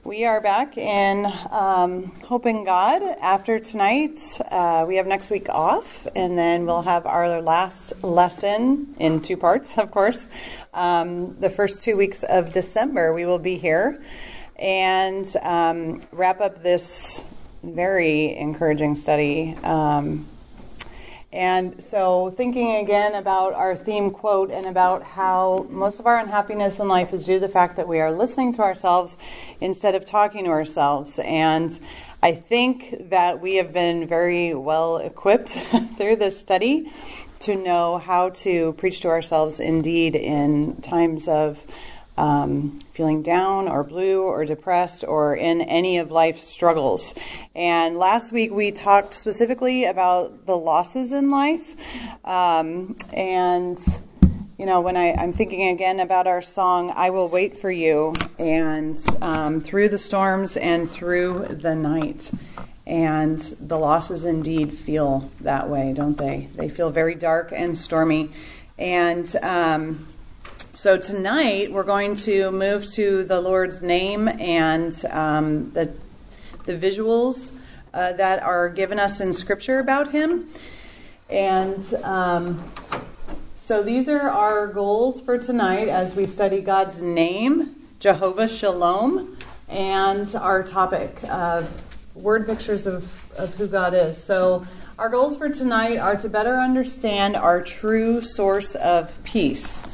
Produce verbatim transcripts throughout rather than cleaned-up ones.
We are back in um, Hope in God. After tonight, uh, we have next week off, and then we'll have our last lesson in two parts, of course. Um, the first two weeks of December, we will be here and um, wrap up this very encouraging study. Um, And so thinking again about our theme quote and about how most of our unhappiness in life is due to the fact that we are listening to ourselves instead of talking to ourselves. And I think that we have been very well equipped through this study to know how to preach to ourselves indeed in times of Um, feeling down or blue or depressed or in any of life's struggles. And last week we talked specifically about the losses in life. Um, and, you know, when I, I'm thinking again about our song, I Will Wait for You, and um, through the storms and through the night. And the losses indeed feel that way, don't they? They feel very dark and stormy. And, um, So tonight we're going to move to the Lord's name and um, the the visuals uh, that are given us in Scripture about Him. And um, so these are our goals for tonight as we study God's name, Jehovah Shalom, and our topic, uh, word pictures of, of who God is. So our goals for tonight are to better understand our true source of peace.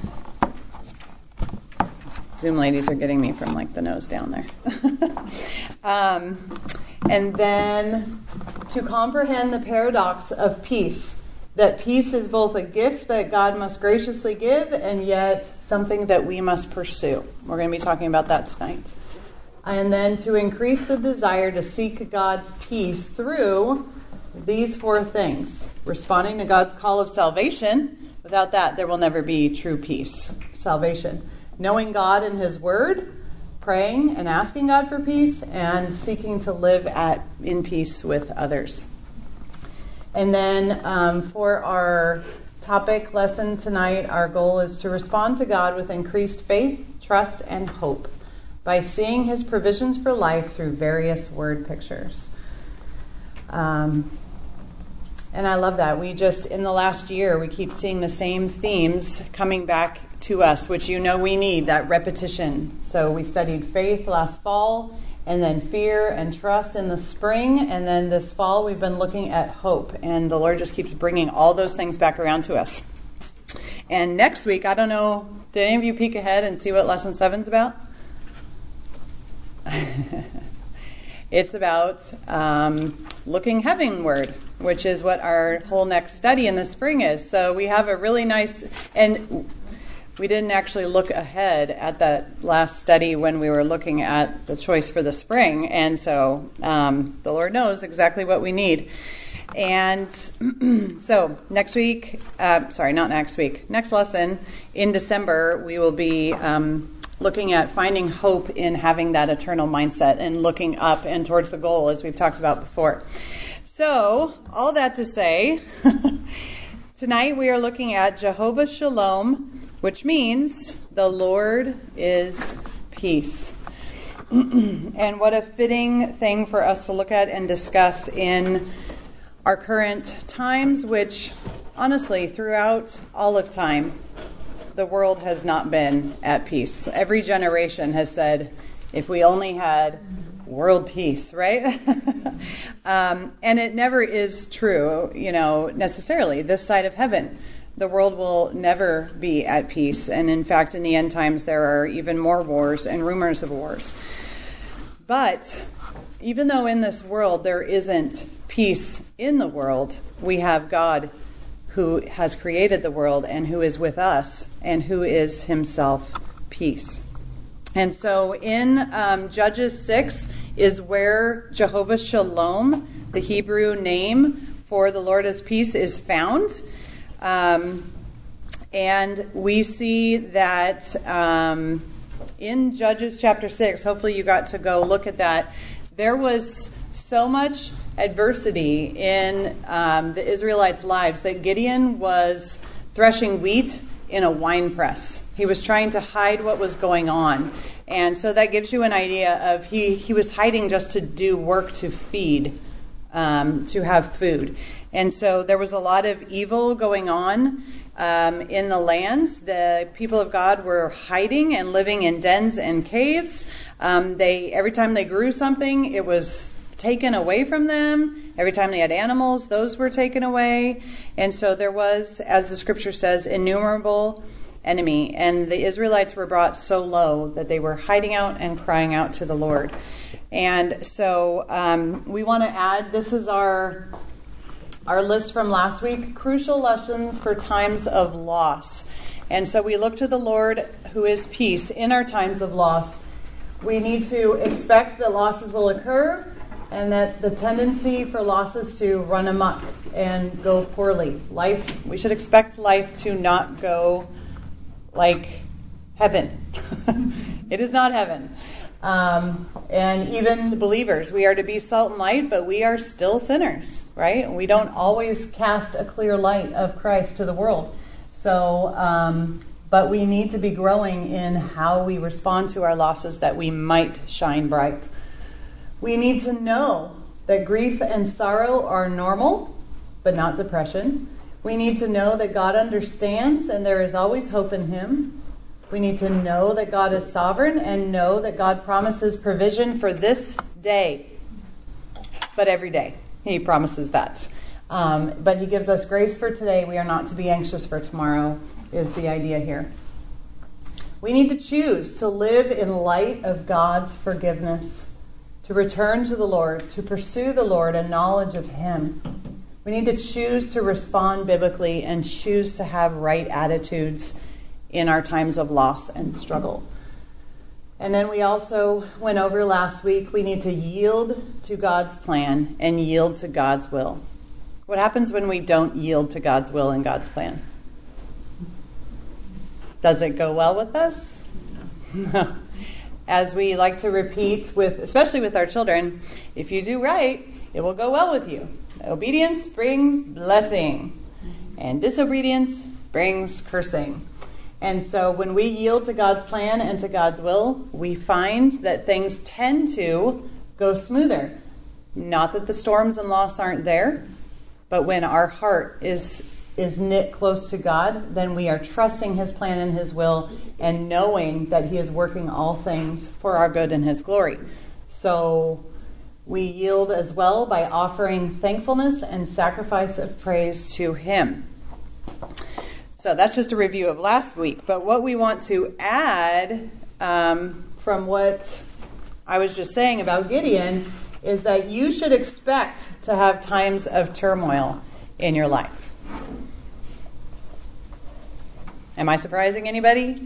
Zoom ladies are getting me from like the nose down there. um, and then to comprehend the paradox of peace, that peace is both a gift that God must graciously give and yet something that we must pursue. We're going to be talking about that tonight. And then to increase the desire to seek God's peace through these four things: responding to God's call of salvation. Without that, there will never be true peace. Salvation. Knowing God and His Word, praying and asking God for peace, and seeking to live at in peace with others. And then um, for our topic lesson tonight, our goal is to respond to God with increased faith, trust, and hope by seeing His provisions for life through various word pictures. Um, and I love that. We just, in the last year, we keep seeing the same themes coming back to us, which you know we need, that repetition. So we studied faith last fall, and then fear and trust in the spring, and then this fall we've been looking at hope, and the Lord just keeps bringing all those things back around to us. And next week, I don't know, did any of you peek ahead and see what lesson seven's about? It's about um, looking heavenward, which is what our whole next study in the spring is. So we have a really nice, and we didn't actually look ahead at that last study when we were looking at the choice for the spring. And so um, the Lord knows exactly what we need. And so next week, uh, sorry, not next week, next lesson in December, we will be um, looking at finding hope in having that eternal mindset and looking up and towards the goal, as we've talked about before. So all that to say, tonight we are looking at Jehovah Shalom, which means the Lord is peace. And what a fitting thing for us to look at and discuss in our current times, which honestly, throughout all of time, the world has not been at peace. Every generation has said, if we only had world peace, right? um, and it never is true, you know, necessarily this side of heaven. The world will never be at peace. And in fact, in the end times, there are even more wars and rumors of wars. But even though in this world there isn't peace in the world, we have God who has created the world and who is with us and who is Himself peace. And so in um, Judges six is where Jehovah Shalom, the Hebrew name for the Lord is peace, is found. Um, and we see that um, in Judges chapter six, hopefully you got to go look at that, there was so much adversity in um, the Israelites' lives that Gideon was threshing wheat in a wine press. He was trying to hide what was going on. And so that gives you an idea of he, he was hiding just to do work to feed, um, to have food. And so there was a lot of evil going on um, in the lands. The people of God were hiding and living in dens and caves. Um, they every time they grew something, it was taken away from them. Every time they had animals, those were taken away. And so there was, as the scripture says, innumerable enemy. And the Israelites were brought so low that they were hiding out and crying out to the Lord. And so um, we want to add, this is our our list from last week, crucial lessons for times of loss. And so we look to the Lord, who is peace, in our times of loss. We need to expect that losses will occur, and that the tendency for losses to run amok and go poorly. Life, we should expect life to not go like heaven. It is not heaven. Um, and even the believers, we are to be salt and light, but we are still sinners, right? We don't always cast a clear light of Christ to the world. So, um, but we need to be growing in how we respond to our losses that we might shine bright. We need to know that grief and sorrow are normal, but not depression. We need to know that God understands and there is always hope in Him. We need to know that God is sovereign and know that God promises provision for this day, but every day He promises that. Um, but He gives us grace for today. We are not to be anxious for tomorrow, is the idea here. We need to choose to live in light of God's forgiveness, to return to the Lord, to pursue the Lord and knowledge of Him. We need to choose to respond biblically and choose to have right attitudes in our times of loss and struggle. And then we also went over last week, we need to yield to God's plan and yield to God's will. What happens when we don't yield to God's will and God's plan? Does it go well with us? No. As we like to repeat, with, especially with our children, if you do right, it will go well with you. Obedience brings blessing, and disobedience brings cursing. And so when we yield to God's plan and to God's will, we find that things tend to go smoother. Not that the storms and loss aren't there, but when our heart is is knit close to God, then we are trusting His plan and His will and knowing that He is working all things for our good and His glory. So we yield as well by offering thankfulness and sacrifice of praise to Him. So that's just a review of last week. But what we want to add um, from what I was just saying about Gideon is that you should expect to have times of turmoil in your life. Am I surprising anybody?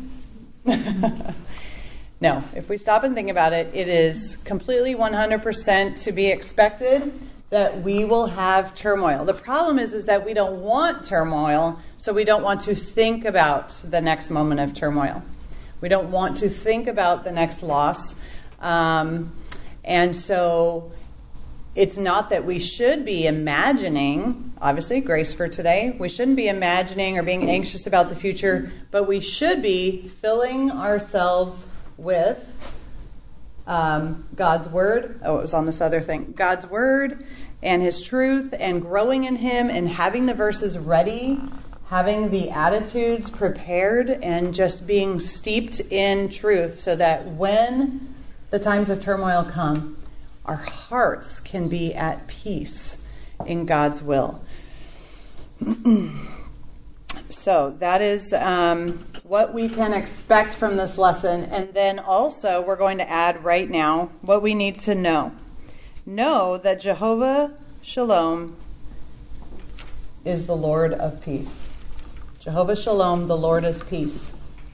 No. If we stop and think about it, it is completely one hundred percent to be expected that we will have turmoil. The problem is, is that we don't want turmoil, so we don't want to think about the next moment of turmoil. We don't want to think about the next loss. Um, and so it's not that we should be imagining, obviously, grace for today. We shouldn't be imagining or being anxious about the future, but we should be filling ourselves with um, God's Word. Oh, it was on this other thing. God's Word and His truth and growing in Him and having the verses ready, having the attitudes prepared and just being steeped in truth so that when the times of turmoil come, our hearts can be at peace in God's will. So that is um, what we can expect from this lesson. And then also we're going to add right now what we need to know. Know that Jehovah Shalom is the Lord of peace. Jehovah Shalom, the Lord is peace.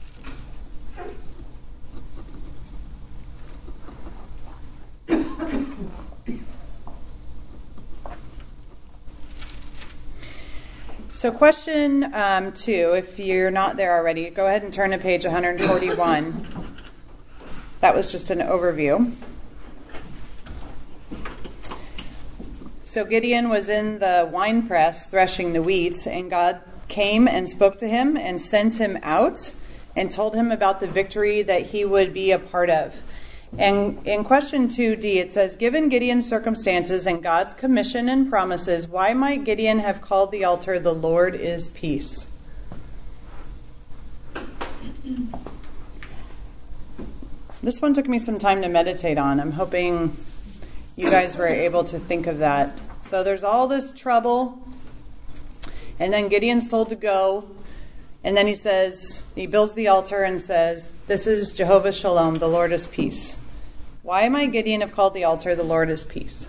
So question um, two, if you're not there already, go ahead and turn to page one forty-one. That was just an overview. So Gideon was in the winepress threshing the wheat, and God came and spoke to him and sent him out and told him about the victory that he would be a part of. And in question two D, it says, given Gideon's circumstances and God's commission and promises, why might Gideon have called the altar, "The Lord is Peace"? This one took me some time to meditate on. I'm hoping you guys were able to think of that. So there's all this trouble, and then Gideon's told to go, and then he says, he builds the altar and says, "This is Jehovah Shalom, the Lord is peace." Why might Gideon have called the altar, "The Lord is peace"?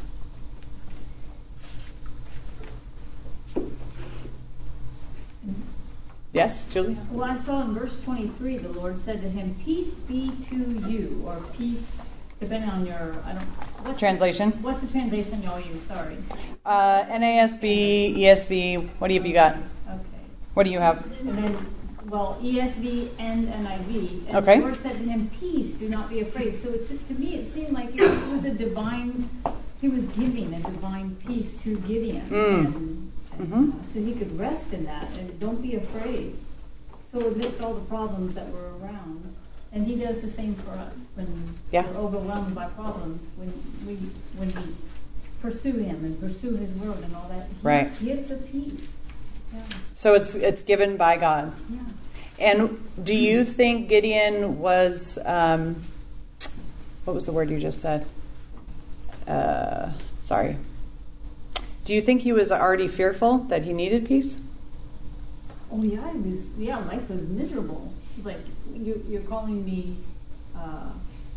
Yes, Julie? Well, I saw in verse twenty-three, the Lord said to him, "Peace be to you," or peace, depending on your, I don't, what's Translation? The, what's the translation y'all use? Sorry. Uh, N A S B, E S V, what have you got? Okay. What do you have? And then, well, E S V and N I V. And Okay. the Lord said to him, "Peace, do not be afraid." So it's, to me, it seemed like it was a divine, he was giving a divine peace to Gideon. Mm. And, and, Mm-hmm. uh, so he could rest in that and don't be afraid. So amidst all the problems that were around, and he does the same for us when Yeah. we're overwhelmed by problems, when we when we pursue him and pursue his word and all that, he Right. gives a peace. Yeah. So it's it's given by God. Yeah. And do you think Gideon was, um, what was the word you just said? Uh, sorry. Do you think he was already fearful that he needed peace? Oh yeah, it was. Yeah, life was miserable. Like you, you're calling me. Uh,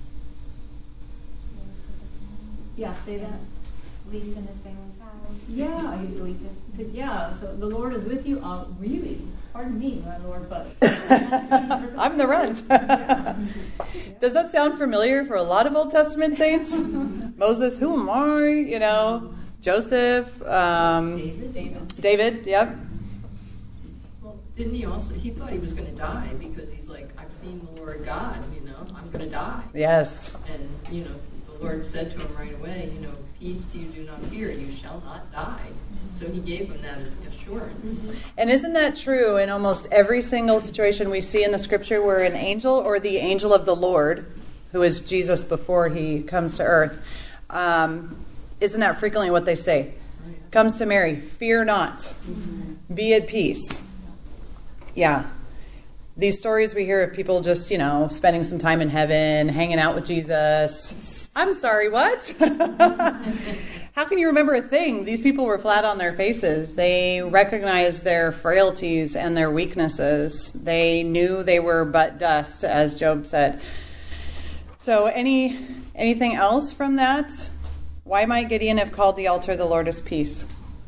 yeah, say that. Least in his family's house. Yeah, he's the weakest. He said, "Yeah." So the Lord is with you. Uh, really? Pardon me, my Lord, but I'm the runt. Does that sound familiar for a lot of Old Testament saints? Moses, who am I? You know, Joseph, um, David. David. David. Yep. Well, didn't he also, he thought he was going to die because he's like, I've seen the Lord God, you know, I'm going to die. Yes. And, you know, the Lord said to him right away, you know, peace to you, do not fear, you shall not die. So he gave him that assurance. Mm-hmm. And isn't that true in almost every single situation we see in the scripture where an angel or the angel of the Lord, who is Jesus before he comes to earth, um, isn't that frequently what they say? Oh, yeah. Comes to Mary, fear not, Mm-hmm. be at peace. Yeah. These stories we hear of people just, you know, spending some time in heaven, hanging out with Jesus. I'm sorry, what? How can you remember a thing? These people were flat on their faces. They recognized their frailties and their weaknesses. They knew they were but dust, as Job said. So any anything else from that? Why might Gideon have called the altar, "The Lord is Peace"?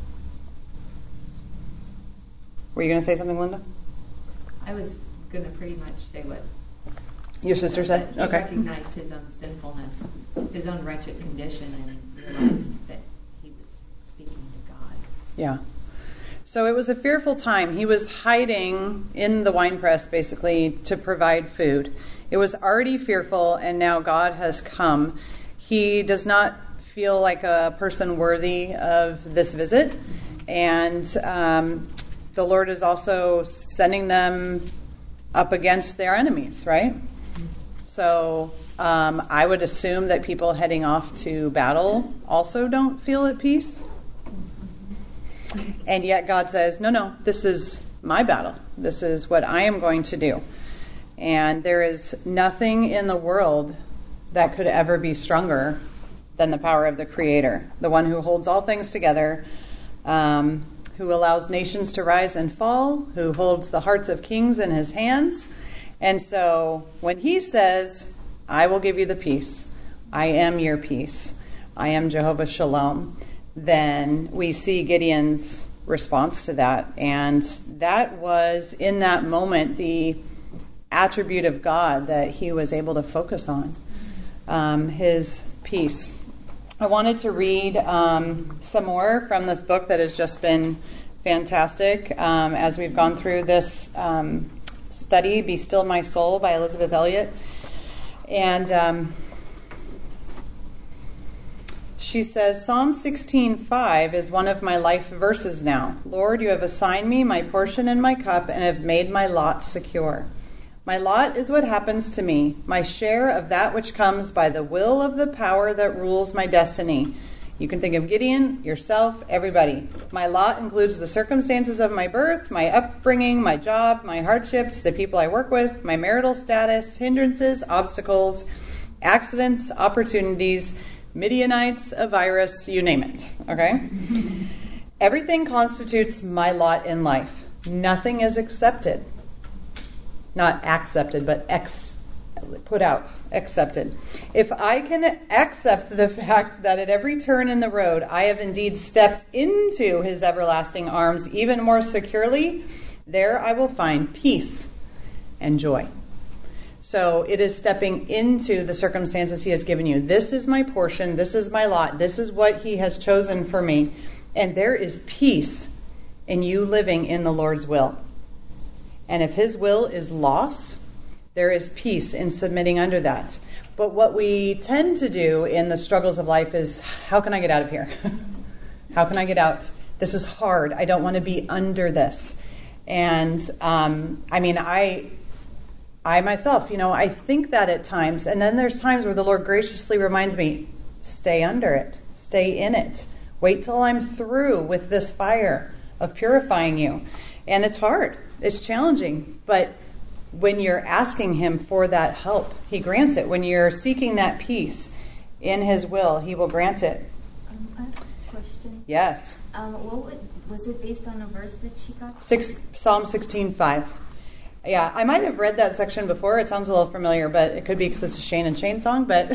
Were you going to say something, Linda? I was going to pretty much say what Your sister said? He Okay. recognized his own sinfulness, his own wretched condition, and realized that he was speaking to God. Yeah. So it was a fearful time. He was hiding in the winepress, basically, to provide food. It was already fearful, and now God has come. He does not feel like a person worthy of this visit. And um, the Lord is also sending them up against their enemies, right? So um, I would assume that people heading off to battle also don't feel at peace. And yet God says, no, no, this is my battle. This is what I am going to do. And there is nothing in the world that could ever be stronger than the power of the Creator, the one who holds all things together, um, who allows nations to rise and fall, who holds the hearts of kings in his hands. And so when he says, I will give you the peace, I am your peace, I am Jehovah Shalom, then we see Gideon's response to that. And that was, in that moment, the attribute of God that he was able to focus on, um, his peace. I wanted to read um, some more from this book that has just been fantastic um, as we've gone through this um, study, Be Still My Soul by Elizabeth Elliot. And um, she says, Psalm sixteen five is one of my life verses now. Lord, you have assigned me my portion and my cup and have made my lot secure. My lot is what happens to me, my share of that which comes by the will of the power that rules my destiny. You can think of Gideon, yourself, everybody. My lot includes the circumstances of my birth, my upbringing, my job, my hardships, the people I work with, my marital status, hindrances, obstacles, accidents, opportunities, Midianites, a virus, you name it. Okay? Everything constitutes my lot in life. Nothing is accepted. Not accepted, but ex put out, accepted. If I can accept the fact that at every turn in the road I have indeed stepped into his everlasting arms even more securely, there I will find peace and joy. So it is stepping into the circumstances he has given you. This is my portion. This is my lot. This is what he has chosen for me. And there is peace in you living in the Lord's will. And if his will is loss, there is peace in submitting under that. But what we tend to do in the struggles of life is, how can I get out of here? How can I get out? This is hard. I don't want to be under this. And um, I mean, I... I myself, you know, I think that at times, and then there's times where the Lord graciously reminds me, stay under it, stay in it, wait till I'm through with this fire of purifying you. And it's hard, it's challenging, but when you're asking him for that help, he grants it. When you're seeking that peace in his will, he will grant it. Um, I have a question. Yes. Um, what would, was it based on a verse that she got? Six, Psalm sixteen five. Yeah, I might have read that section before. It sounds a little familiar, but it could be because it's a Shane and Shane song. But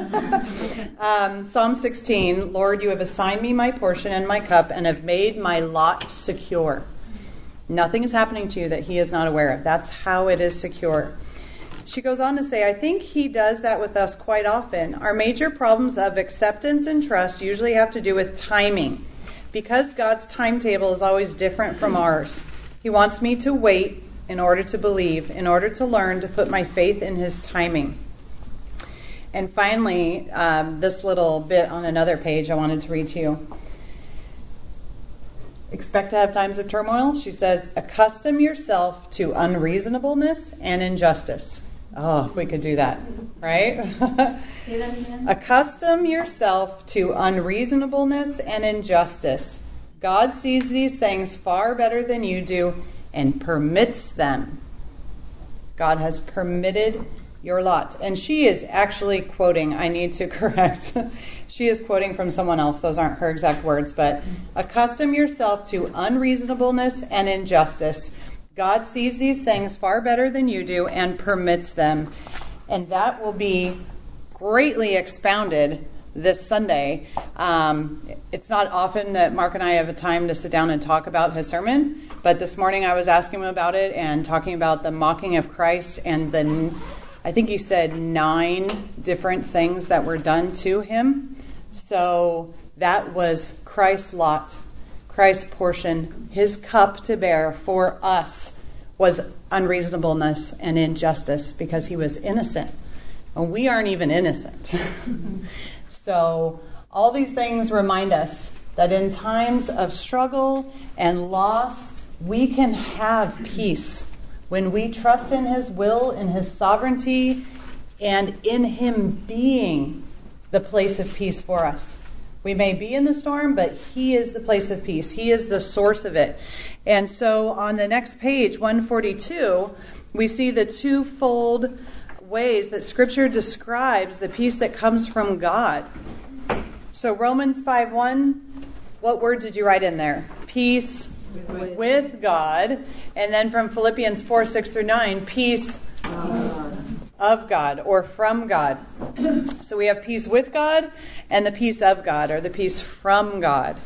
um, Psalm sixteen, Lord, you have assigned me my portion and my cup and have made my lot secure. Nothing is happening to you that he is not aware of. That's how it is secure. She goes on to say, I think he does that with us quite often. Our major problems of acceptance and trust usually have to do with timing. Because God's timetable is always different from ours, he wants me to wait in order to believe, in order to learn to put my faith in his timing. And finally, um, this little bit on another page I wanted to read to you. Expect to have times of turmoil. She says, accustom yourself to unreasonableness and injustice. Oh, if we could do that, right? Say that again. Accustom yourself to unreasonableness and injustice. God sees these things far better than you do and permits them. God has permitted your lot. And she is actually quoting, I need to correct, she is quoting from someone else. Those aren't her exact words, but accustom yourself to unreasonableness and injustice. God sees these things far better than you do and permits them. And that will be greatly expounded this Sunday. Um, it's not often that Mark and I have a time to sit down and talk about his sermon, but this morning I was asking him about it and talking about the mocking of Christ and the, I think he said nine different things that were done to him. So that was Christ's lot, Christ's portion, his cup to bear for us was unreasonableness and injustice because he was innocent. And we aren't even innocent. So all these things remind us that in times of struggle and loss, we can have peace when we trust in his will, in his sovereignty, and in him being the place of peace for us. We may be in the storm, but he is the place of peace. He is the source of it. And so on the next page, one forty-two, we see the twofold ways that Scripture describes the peace that comes from God. So Romans five one, what word did you write in there? Peace with, with God. And then from Philippians four six through nine, peace God. Of God or from God. So we have peace with God and the peace of God, or the peace from God.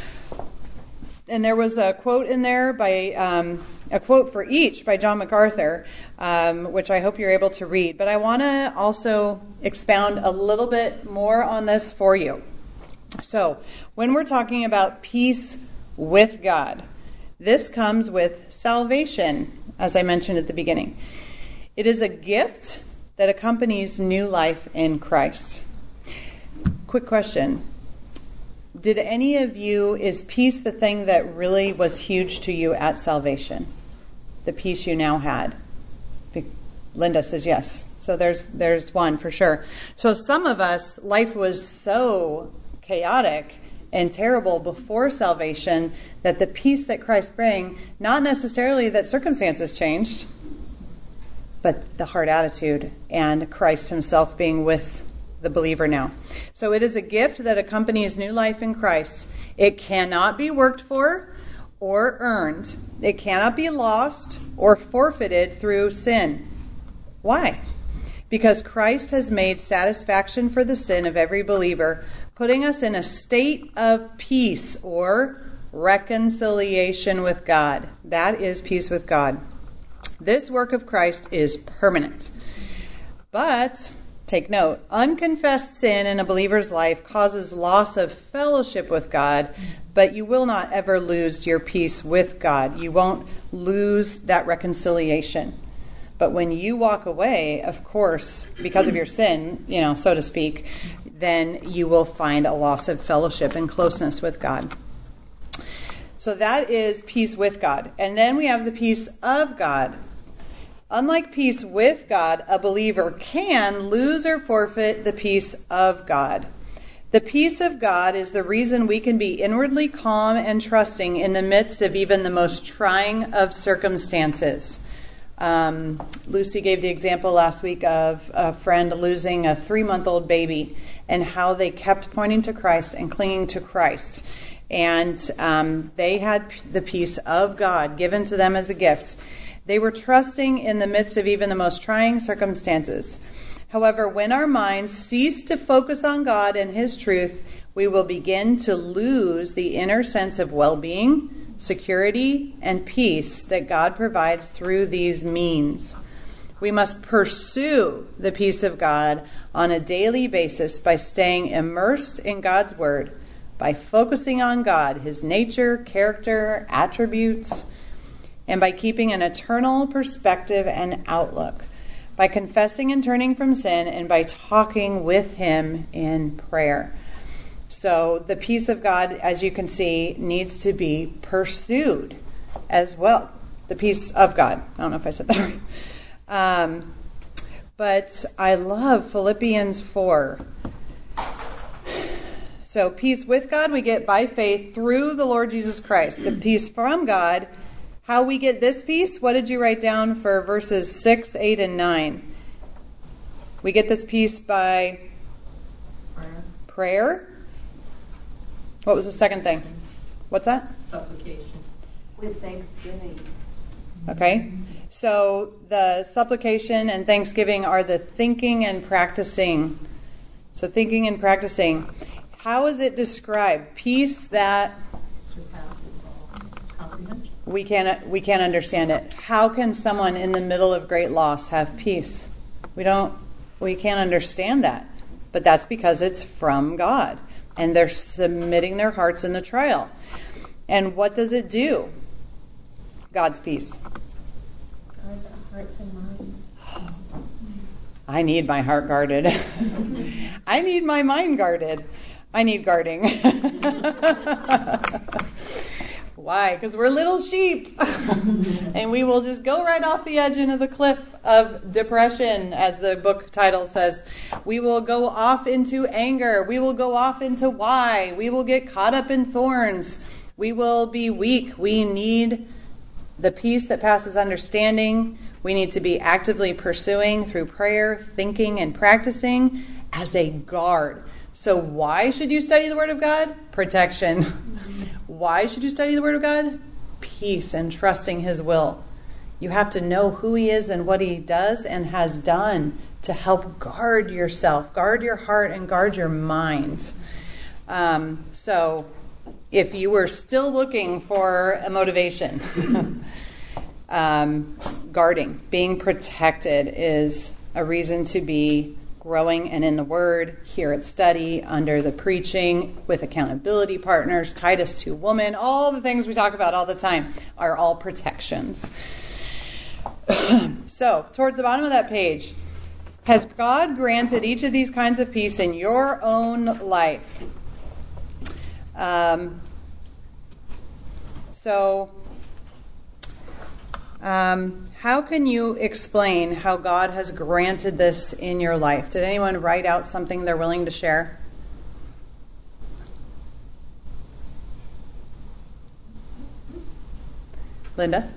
And there was a quote in there by um, a quote for each by John MacArthur, um, which I hope you're able to read. But I want to also expound a little bit more on this for you. So when we're talking about peace with God, this comes with salvation, as I mentioned at the beginning. It is a gift that accompanies new life in Christ. Quick question. Did any of you, is peace the thing that really was huge to you at salvation? The peace you now had? Linda says yes. So there's there's one for sure. So some of us, life was so chaotic and terrible before salvation that the peace that Christ brings, not necessarily that circumstances changed, but the heart attitude and Christ himself being with the believer now. So it is a gift that accompanies new life in Christ. It cannot be worked for or earned. It cannot be lost or forfeited through sin. Why? Because Christ has made satisfaction for the sin of every believer, putting us in a state of peace or reconciliation with God. That is peace with God. This work of Christ is permanent. But, take note, unconfessed sin in a believer's life causes loss of fellowship with God, but you will not ever lose your peace with God. You won't lose that reconciliation. But when you walk away, of course, because of your sin, you know, so to speak, then you will find a loss of fellowship and closeness with God. So that is peace with God. And then we have the peace of God. Unlike peace with God, a believer can lose or forfeit the peace of God. The peace of God is the reason we can be inwardly calm and trusting in the midst of even the most trying of circumstances. Um, Lucy gave the example last week of a friend losing a three-month-old baby and how they kept pointing to Christ and clinging to Christ. And um, they had the peace of God given to them as a gift. They were trusting in the midst of even the most trying circumstances. However, when our minds cease to focus on God and His truth, we will begin to lose the inner sense of well-being, security, and peace that God provides through these means. We must pursue the peace of God on a daily basis by staying immersed in God's Word, by focusing on God, His nature, character, attributes, and by keeping an eternal perspective and outlook, by confessing and turning from sin, and by talking with Him in prayer. So the peace of God, as you can see, needs to be pursued as well. The peace of God. I don't know if I said that right. Um, but I love Philippians four. So peace with God we get by faith through the Lord Jesus Christ. The peace from God. How we get this peace? What did you write down for verses six, eight, and nine? We get this peace by Prayer. prayer. What was the second thing? What's that? Supplication. With thanksgiving. Okay. So the supplication and thanksgiving are the thinking and practicing. So thinking and practicing. How is it described? Peace that Surpasses all comprehension. we can't we can't understand it. How can someone in the middle of great loss have peace? We don't we can't understand that. But that's because it's from God. And they're submitting their hearts in the trial. And what does it do? God's peace. Guards our hearts and minds. I need my heart guarded. I need my mind guarded. I need guarding. Why? Because we're little sheep. And we will just go right off the edge into the cliff of depression, as the book title says. We will go off into anger. We will go off into why. We will get caught up in thorns. We will be weak. We need the peace that passes understanding. We need to be actively pursuing through prayer, thinking, and practicing as a guard. So why should you study the Word of God? Protection. Why should you study the Word of God? Peace and trusting His will. You have to know who He is and what He does and has done to help guard yourself, guard your heart, and guard your mind. Um, so if you were still looking for a motivation, um, guarding, being protected is a reason to be growing and in the Word, here at study, under the preaching, with accountability partners, Titus two woman, all the things we talk about all the time are all protections. So, towards the bottom of that page, has God granted each of these kinds of peace in your own life? Um, so, Um, how can you explain how God has granted this in your life? Did anyone write out something they're willing to share? Linda?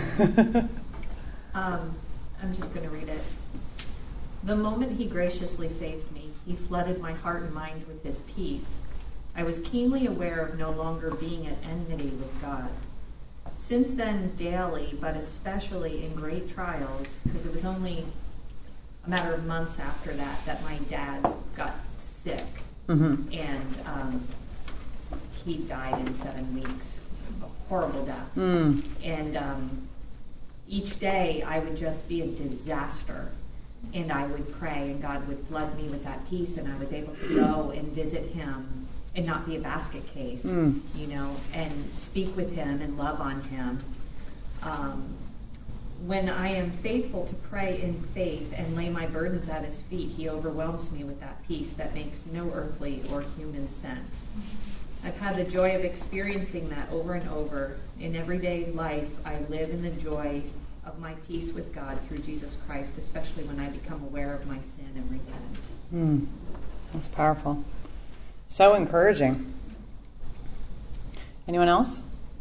Um, I'm just going to read it. The moment he graciously saved me, he flooded my heart and mind with his peace. I was keenly aware of no longer being at enmity with God. Since then, daily, but especially in great trials, because it was only a matter of months after that that my dad got sick, Mm-hmm. and um, he died in seven weeks. A horrible death. Mm. And um, each day I would just be a disaster. And I would pray, and God would flood me with that peace, and I was able to go and visit him and not be a basket case, Mm. you know, and speak with him and love on him. Um, when I am faithful to pray in faith and lay my burdens at his feet, he overwhelms me with that peace that makes no earthly or human sense. I've had the joy of experiencing that over and over. In everyday life, I live in the joy of my peace with God through Jesus Christ, especially when I become aware of my sin and repent. Mm. That's powerful. So encouraging. Anyone else?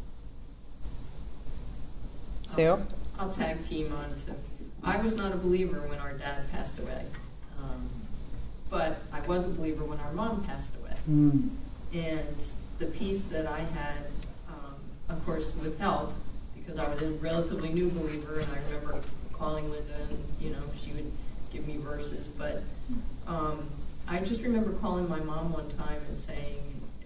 Sue? I'll tag team on to. I was not a believer when our dad passed away, um, but I was a believer when our mom passed away. Mm. And the peace that I had, um, of course, with help, because I was a relatively new believer, and I remember calling Linda, and you know, she would give me verses. But um, I just remember calling my mom one time and saying,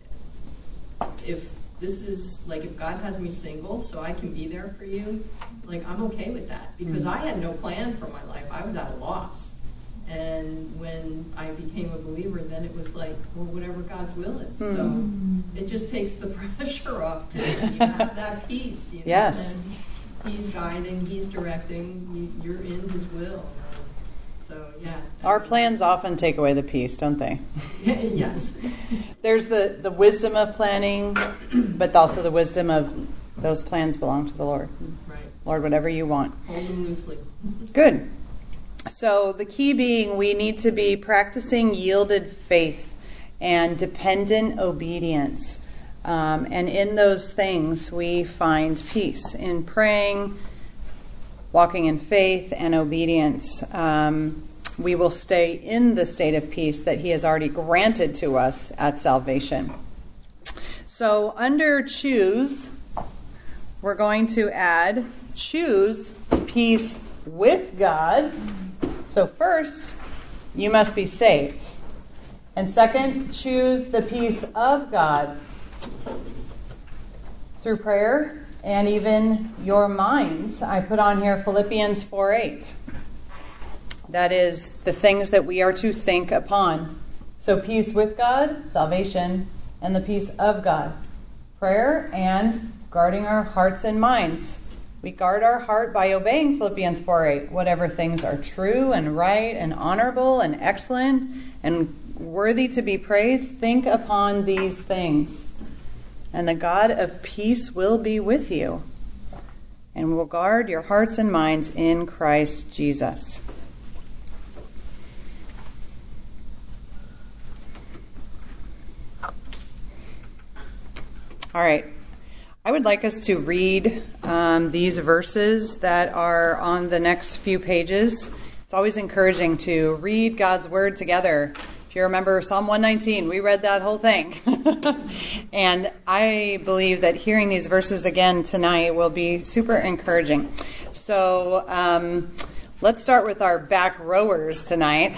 if this is, like, if God has me single so I can be there for you, like, I'm okay with that. Because I had no plan for my life. I was at a loss. And when I became a believer, then it was like, well, whatever God's will is. Mm. So it just takes the pressure off, too. You have that peace. You know? Yes. And he's guiding, he's directing, you, you're in his will. So, yeah. Our plans often take away the peace, don't they? Yes. There's the, the wisdom of planning, but also the wisdom of those plans belong to the Lord. Right. Lord, whatever you want. Hold them loosely. Good. So the key being we need to be practicing yielded faith and dependent obedience. Um, and in those things we find peace. In praying, walking in faith and obedience, um, we will stay in the state of peace that he has already granted to us at salvation. So under choose, we're going to add choose peace with God. So first, you must be saved. And second, choose the peace of God through prayer and even your minds. I put on here Philippians four eight. That is the things that we are to think upon. So peace with God, salvation, and the peace of God. Prayer and guarding our hearts and minds. We guard our heart by obeying Philippians four eight. Whatever things are true and right and honorable and excellent and worthy to be praised, think upon these things. And the God of peace will be with you and will guard your hearts and minds in Christ Jesus. All right. I would like us to read um, these verses that are on the next few pages. It's always encouraging to read God's Word together. If you remember Psalm one nineteen, we read that whole thing. And I believe that hearing these verses again tonight will be super encouraging. So um, let's start with our back rowers tonight.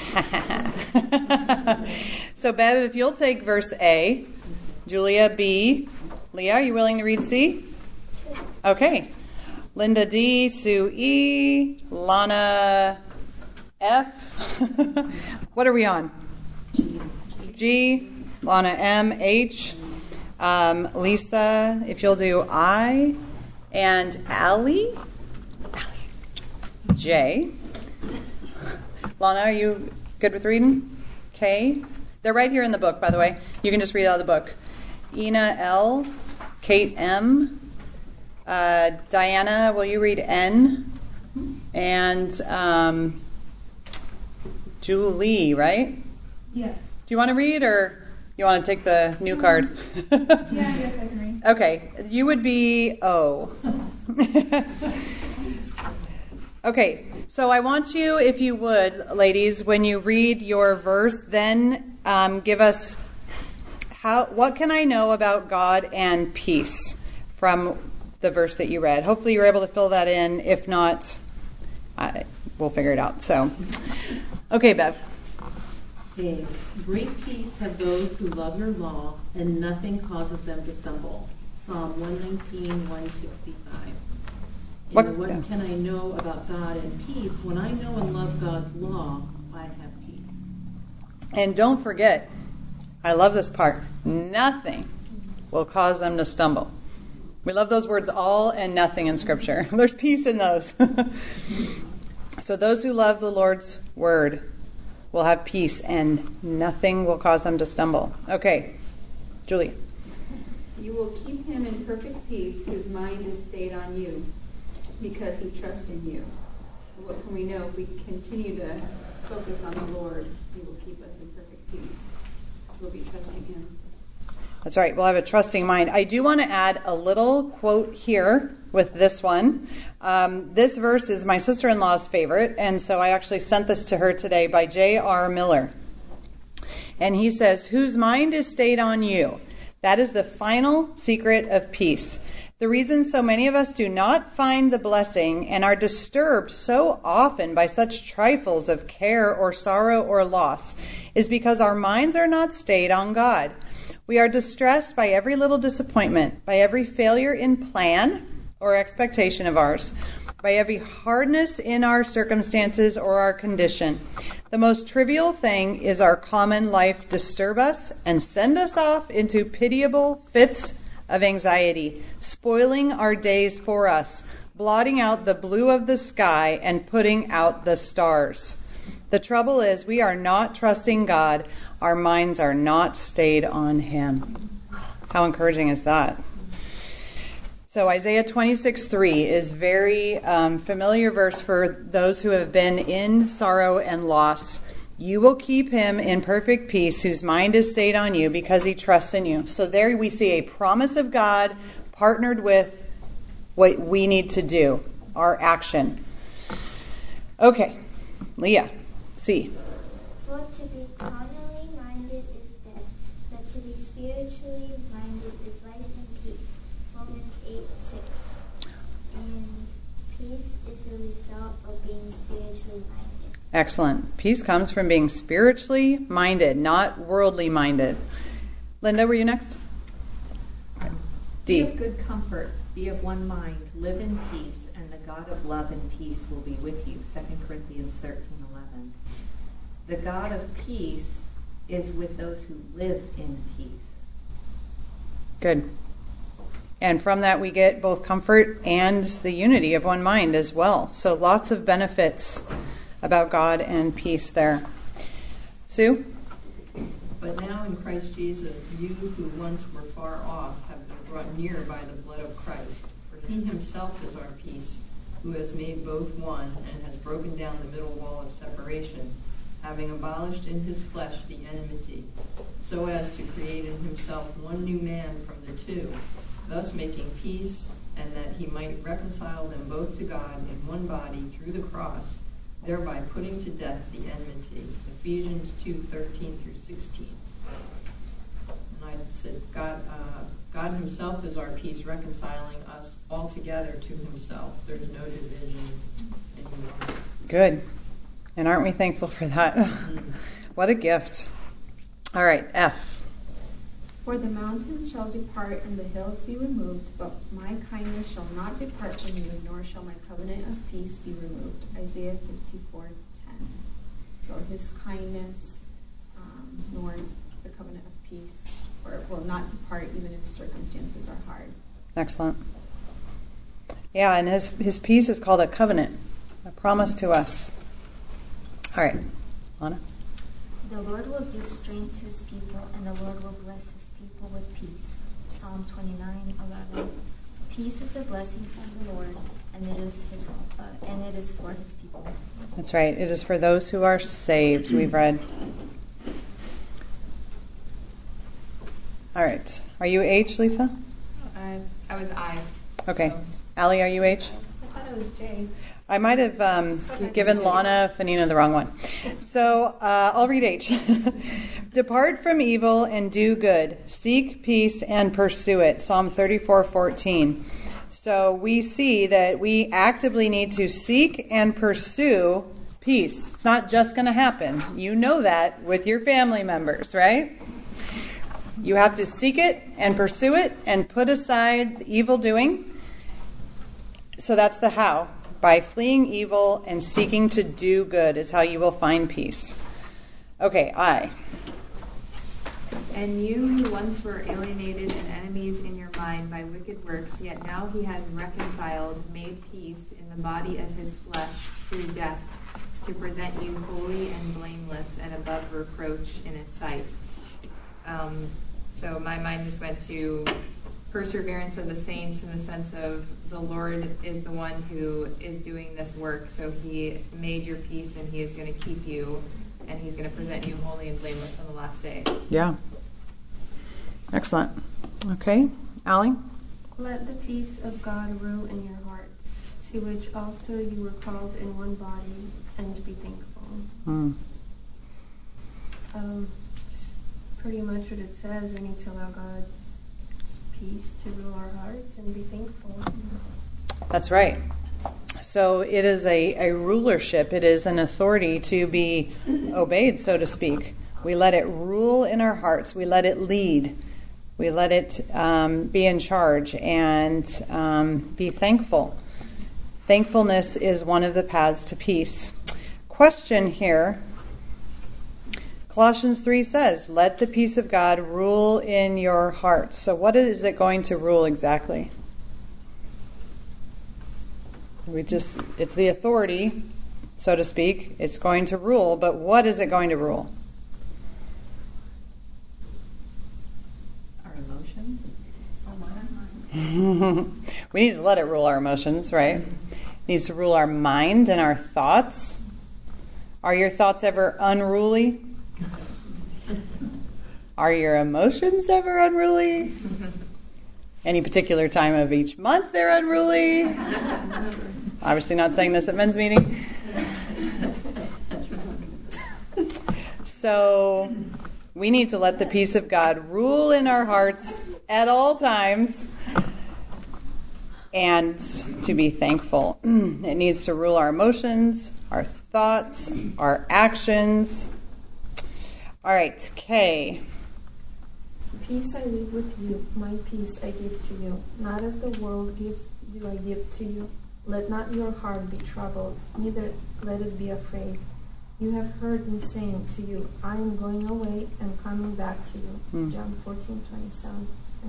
So Bev, if you'll take verse A, Julia B, Leah, are you willing to read C? Okay. Linda D, Sue E, Lana F. What are we on? G, Lana M, H, um, Lisa, if you'll do I, and Allie, Allie, J. Lana, are you good with reading? K. They're right here in the book, by the way. You can just read out of the book. Ina L, Kate M, Uh, Diana, will you read N? And um, Julie, right? Yes. Do you want to read, or you want to take the new card? Yeah, I guess I can read. Okay, you would be O. Okay, so I want you, if you would, ladies, when you read your verse, then um, give us how. What can I know about God and peace from the verse that you read? Hopefully, you were able to fill that in. If not, I, we'll figure it out. So, okay, Bev. Okay. Great peace have those who love your law, and nothing causes them to stumble. Psalm one nineteen, one sixty-five. What- And what yeah. can I know about God and peace? When I know and love God's law, I have peace. And don't forget, I love this part, nothing will cause them to stumble. We love those words, all and nothing, in Scripture. There's peace in those. So those who love the Lord's word will have peace, and nothing will cause them to stumble. Okay, Julie. You will keep him in perfect peace whose mind is stayed on you, because he trusts in you. So what can we know? If we continue to focus on the Lord, he will keep us in perfect peace. We'll be trusting him. That's right. We'll have a trusting mind. I do want to add a little quote here with this one. Um, this verse is my sister-in-law's favorite, and so I actually sent this to her today by J R Miller. And he says, "Whose mind is stayed on you. That is the final secret of peace. The reason so many of us do not find the blessing and are disturbed so often by such trifles of care or sorrow or loss is because our minds are not stayed on God. We are distressed by every little disappointment, by every failure in plan or expectation of ours, by every hardness in our circumstances or our condition. The most trivial thing is our common life disturb us and send us off into pitiable fits of anxiety, spoiling our days for us, blotting out the blue of the sky and putting out the stars. The trouble is we are not trusting God. Our minds are not stayed on him." How encouraging is that? So Isaiah twenty-six three is very um, familiar verse for those who have been in sorrow and loss. You will keep him in perfect peace whose mind is stayed on you because he trusts in you. So there we see a promise of God partnered with what we need to do, our action. Okay, Leah, C. For to be carnally minded is death, but to be spiritually minded is life and peace. Romans eight six. And peace is a result of being spiritually minded. Excellent. Peace comes from being spiritually minded, not worldly minded. Linda, were you next? D. Be of good comfort, be of one mind, live in peace, and the God of love and peace will be with you. Second Corinthians thirteen eleven. The God of peace is with those who live in peace. Good. And from that we get both comfort and the unity of one mind as well. So lots of benefits about God and peace there. Sue? But now in Christ Jesus, you who once were far off have been brought near by the blood of Christ. For he himself is our peace, who has made both one and has broken down the middle wall of separation, having abolished in his flesh the enmity, so as to create in himself one new man from the two, thus making peace, and that he might reconcile them both to God in one body through the cross, thereby putting to death the enmity. Ephesians two thirteen through sixteen. And I said, God, uh, God himself is our peace, reconciling us all together to himself. There's no division anymore. Good. And aren't we thankful for that? Mm-hmm. What a gift. All right, F. For the mountains shall depart and the hills be removed, but my kindness shall not depart from you, nor shall my covenant of peace be removed. Isaiah fifty-four ten. So his kindness, um, nor the covenant of peace, or it will not depart even if circumstances are hard. Excellent. Yeah, and his, his peace is called a covenant, a promise to us. All right, Lana. The Lord will give strength to his people, and the Lord will bless his people with peace. Psalm twenty-nine eleven. Peace is a blessing from the Lord, and it is his, uh, and it is for his people. That's right. It is for those who are saved, we've read. All right. Are you H, Lisa? I, I was I. Okay. Allie, are you H? I thought it was J. I might have um, given Lana Fanina the wrong one. So uh, I'll read H. Depart from evil and do good. Seek peace and pursue it. Psalm thirty-four fourteen. So we see that we actively need to seek and pursue peace. It's not just going to happen. You know that with your family members, right? You have to seek it and pursue it and put aside the evil doing. So that's the how. By fleeing evil and seeking to do good is how you will find peace. Okay, I. And you who once were alienated and enemies in your mind by wicked works, yet now he has reconciled, made peace in the body of his flesh through death, to present you holy and blameless and above reproach in his sight. Um, so my mind just went to perseverance of the saints in the sense of the Lord is the one who is doing this work. So he made your peace and he is going to keep you and he's going to present you holy and blameless on the last day. Yeah. Excellent. Okay. Allie? Let the peace of God rule in your hearts, to which also you were called in one body, and be thankful. Mm. Um, just pretty much what it says. We need to allow God's peace to rule our hearts and be thankful. That's right. So it is a, a rulership. It is an authority to be obeyed, so to speak. We let it rule in our hearts. We let it lead. We let it um, be in charge and um, be thankful. Thankfulness is one of the paths to peace. Question here. Colossians three says, let the peace of God rule in your hearts. So what is it going to rule exactly? We just, it's the authority, so to speak. It's going to rule, but what is it going to rule? Our emotions. We need to let it rule our emotions, right? It needs to rule our mind and our thoughts. Are your thoughts ever unruly? Are your emotions ever unruly? Any particular time of each month they're unruly? Obviously not saying this at men's meeting. So we need to let the peace of God rule in our hearts at all times and to be thankful. It needs to rule our emotions, our thoughts, our actions. All right, Kay. Peace I leave with you, my peace I give to you. Not as the world gives do I give to you. Let not your heart be troubled, neither let it be afraid. You have heard me saying to you, I am going away and coming back to you. Mm. John fourteen twenty-seven.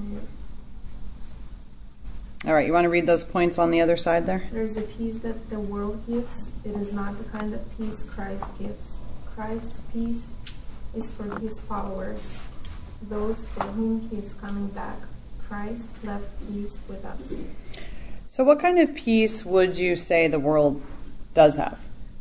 All right, you want to read those points on the other side there? There's a peace that the world gives. It is not the kind of peace Christ gives. Christ's peace is for his followers, those for whom he is coming back. Christ left peace with us. So what kind of peace would you say the world does have?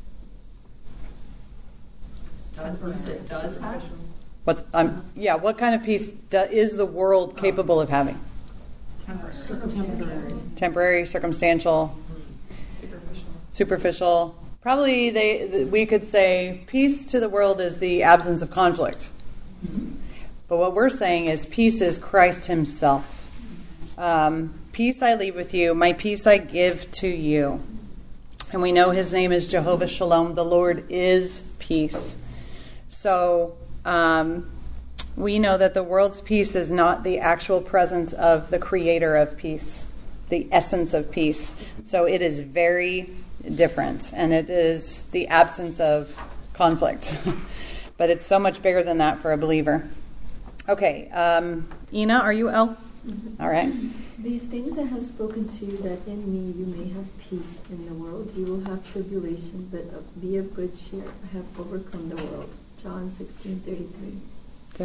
You said does have? What, um, yeah, what kind of peace do, is the world capable of having? Temporary. Temporary. Temporary, circumstantial, Superficial. superficial. Probably they. We could say peace to the world is the absence of conflict. But what we're saying is peace is Christ himself. Um, peace I leave with you, my peace I give to you. And we know his name is Jehovah Shalom. The Lord is peace. So um, we know that the world's peace is not the actual presence of the creator of peace, the essence of peace. So it is very different, and it is the absence of conflict. But it's so much bigger than that for a believer. Okay, um, Ina, are you L? Mm-hmm. All right. These things I have spoken to you, that in me you may have peace. In the world you will have tribulation, but be of good cheer. I have overcome the world. John sixteen thirty-three. Good.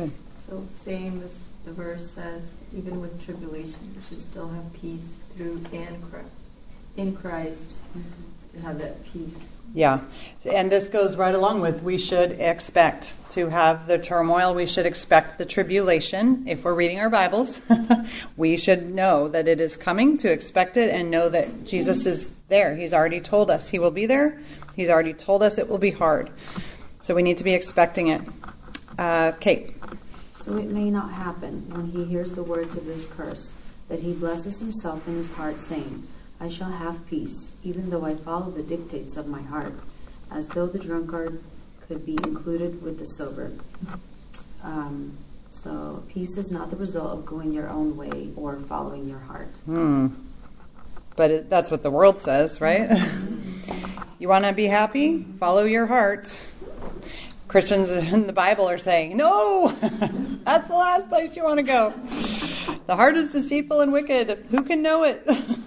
So same as the verse says, even with tribulation, you should still have peace through and Christ, in Christ, to have that peace. Yeah, and this goes right along with we should expect to have the turmoil. We should expect the tribulation. If we're reading our Bibles, we should know that it is coming, to expect it, and know that Jesus is there. He's already told us he will be there. He's already told us it will be hard. So we need to be expecting it. Uh, Kate. So it may not happen when he hears the words of this curse, that he blesses himself in his heart, saying, I shall have peace, even though I follow the dictates of my heart, as though the drunkard could be included with the sober. Um, so peace is not the result of going your own way or following your heart. Hmm. But it, that's what the world says, right? You want to be happy? Follow your heart. Christians in the Bible are saying, no, that's the last place you want to go. The heart is deceitful and wicked. Who can know it?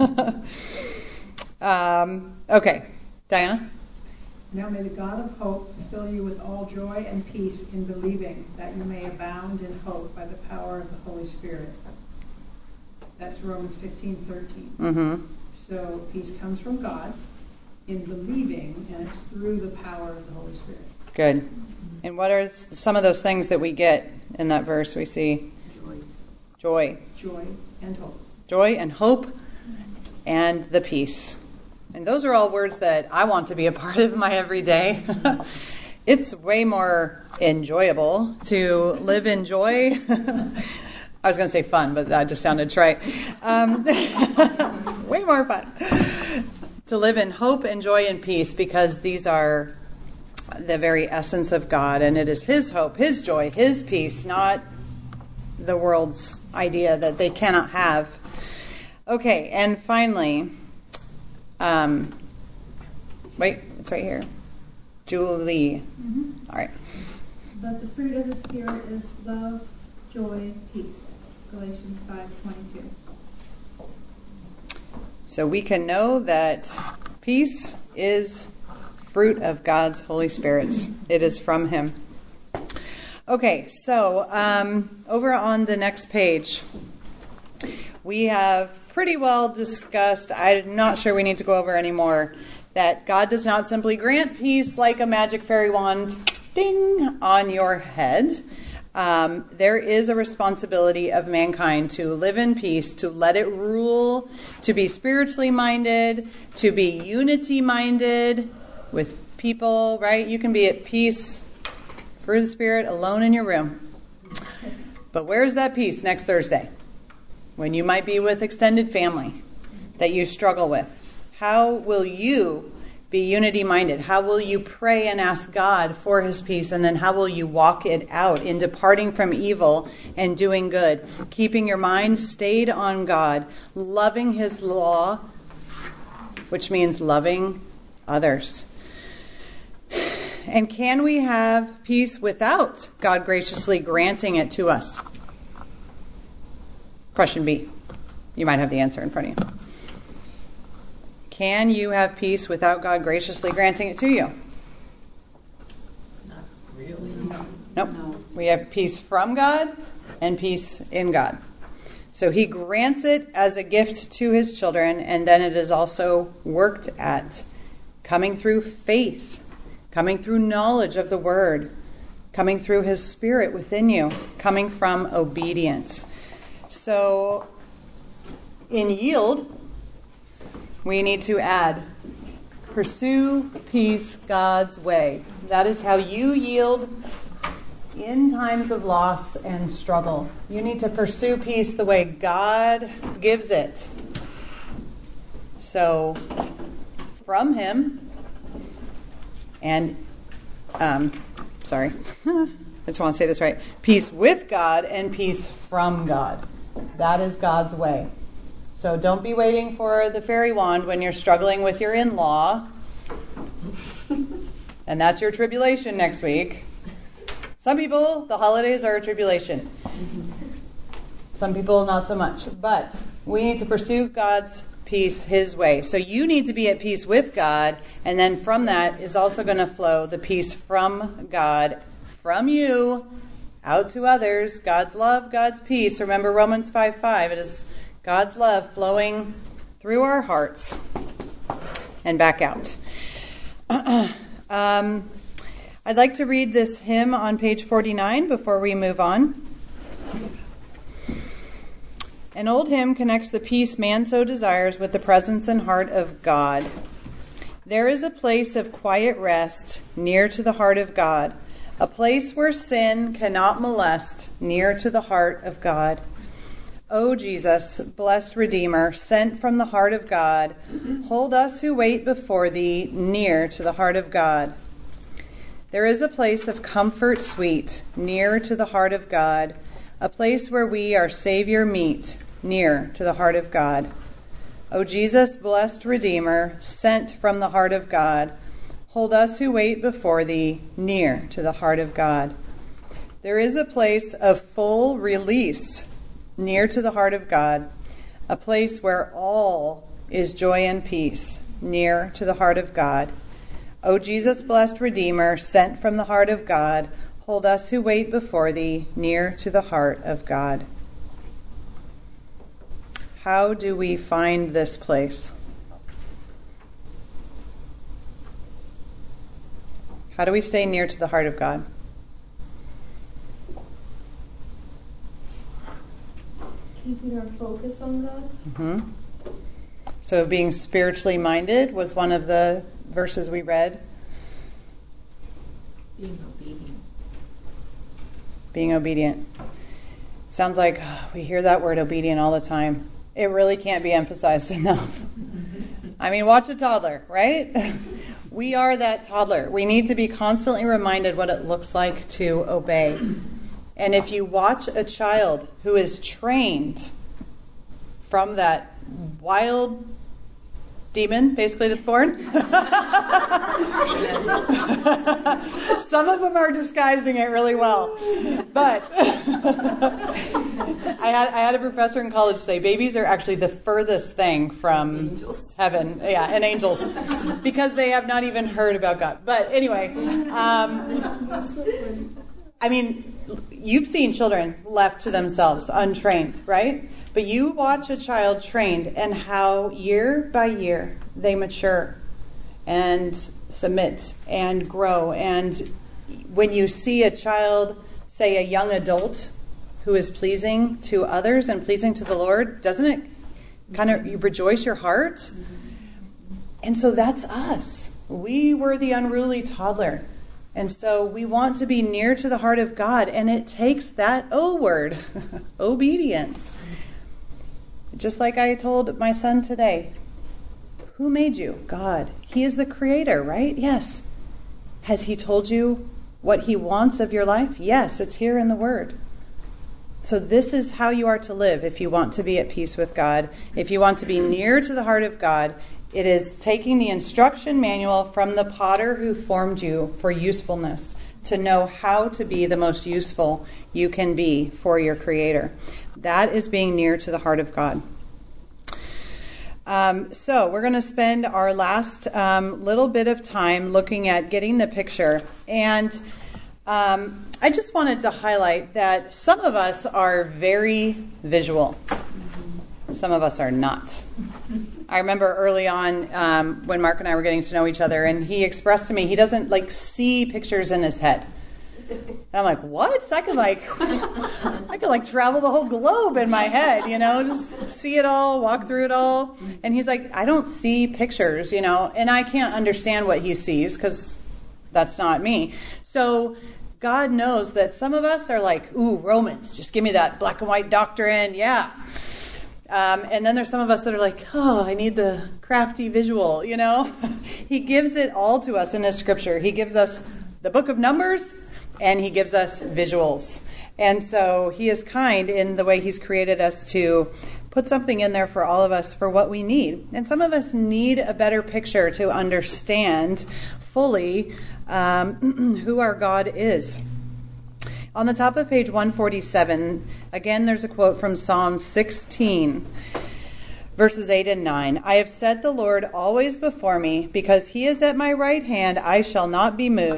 um, okay, Diana? Now may the God of hope fill you with all joy and peace in believing, that you may abound in hope by the power of the Holy Spirit. That's Romans fifteen thirteen. Mm-hmm. So peace comes from God in believing, and it's through the power of the Holy Spirit. Good. And what are some of those things that we get in that verse? We see Joy. Joy. Joy and hope. Joy and hope and the peace. And those are all words that I want to be a part of my everyday. It's way more enjoyable to live in joy. I was going to say fun, but that just sounded trite. Um, way more fun. To live in hope and joy and peace, because these are the very essence of God, and it is His hope, His joy, His peace, not the world's idea that they cannot have. Okay, and finally, um, wait, it's right here. Julie. Mm-hmm. All right. But the fruit of the Spirit is love, joy, peace. Galatians five twenty-two. So we can know that peace is fruit of God's Holy Spirit. It is from Him. Okay, so um, over on the next page, we have pretty well discussed, I'm not sure we need to go over anymore, that God does not simply grant peace like a magic fairy wand, ding, on your head. Um, there is a responsibility of mankind to live in peace, to let it rule, to be spiritually minded, to be unity minded with people, right? You can be at peace, fruit of the Spirit, alone in your room. But where's that peace next Thursday? When you might be with extended family that you struggle with. How will you be unity minded? How will you pray and ask God for His peace? And then how will you walk it out in departing from evil and doing good? Keeping your mind stayed on God, loving His law, which means loving others. And can we have peace without God graciously granting it to us? Question B. You might have the answer in front of you. Can you have peace without God graciously granting it to you? Not really. Nope. No. We have peace from God and peace in God. So He grants it as a gift to His children, and then it is also worked at, coming through faith, coming through knowledge of the Word, coming through His Spirit within you, coming from obedience. So in yield, we need to add, pursue peace God's way. That is how you yield in times of loss and struggle. You need to pursue peace the way God gives it. So, from Him, and, um, sorry, I just want to say this right, peace with God and peace from God. That is God's way. So don't be waiting for the fairy wand when you're struggling with your in-law. And that's your tribulation next week. Some people, the holidays are a tribulation. Some people, not so much. But we need to pursue God's peace His way. So you need to be at peace with God, and then from that is also going to flow the peace from God, from you, out to others, God's love, God's peace. Remember Romans five five. It is God's love flowing through our hearts and back out. um, I'd like to read this hymn on page forty-nine before we move on. An old hymn connects the peace man so desires with the presence and heart of God. There is a place of quiet rest near to the heart of God, a place where sin cannot molest, near to the heart of God. O Jesus, blessed Redeemer, sent from the heart of God, hold us who wait before thee near to the heart of God. There is a place of comfort sweet, near to the heart of God, a place where we our Savior meet, near to the heart of God. O Jesus, blessed Redeemer, sent from the heart of God, hold us who wait before thee, near to the heart of God. There is a place of full release, near to the heart of God, a place where all is joy and peace, near to the heart of God. O Jesus, blessed Redeemer, sent from the heart of God, hold us who wait before thee, near to the heart of God. How do we find this place? How do we stay near to the heart of God? Keeping our focus on God. Mm-hmm. So being spiritually minded was one of the verses we read. Being obedient. Being obedient. Sounds like oh, we hear that word obedient all the time. It really can't be emphasized enough. I mean, watch a toddler, right? We are that toddler. We need to be constantly reminded what it looks like to obey. And if you watch a child who is trained from that wild demon, basically, that's born. Some of them are disguising it really well. But I had I had a professor in college say babies are actually the furthest thing from angels. Heaven. Yeah, and angels. Because they have not even heard about God. But anyway, um, I mean, you've seen children left to themselves, untrained, right? But you watch a child trained and how year by year they mature and submit and grow. And when you see a child, say a young adult, who is pleasing to others and pleasing to the Lord, doesn't it kind of you rejoice your heart? And so that's us. We were the unruly toddler. And so we want to be near to the heart of God. And it takes that O word, obedience. Just like I told my son today, who made you? God. He is the creator, right? Yes. Has he told you what he wants of your life? Yes, it's here in the word. So this is how you are to live if you want to be at peace with God. If you want to be near to the heart of God, it is taking the instruction manual from the potter who formed you for usefulness, to know how to be the most useful you can be for your Creator. That is being near to the heart of God. Um, so we're going to spend our last um, little bit of time looking at getting the picture. And um, I just wanted to highlight that some of us are very visual. Some of us are not. I remember early on um, when Mark and I were getting to know each other, and he expressed to me he doesn't like see pictures in his head. And I'm like, what? I could like, I could like travel the whole globe in my head, you know, just see it all, walk through it all. And he's like, I don't see pictures, you know, and I can't understand what he sees because that's not me. So God knows that some of us are like, ooh, Romans, just give me that black and white doctrine, yeah. Um, and then there's some of us that are like, oh, I need the crafty visual, you know. He gives it all to us in his scripture. He gives us the book of Numbers, and he gives us visuals. And so he is kind in the way he's created us to put something in there for all of us for what we need. And some of us need a better picture to understand fully um, who our God is. On the top of page one forty-seven, again, there's a quote from Psalm sixteen, verses eight and nine. I have set the Lord always before me, because he is at my right hand, I shall not be moved.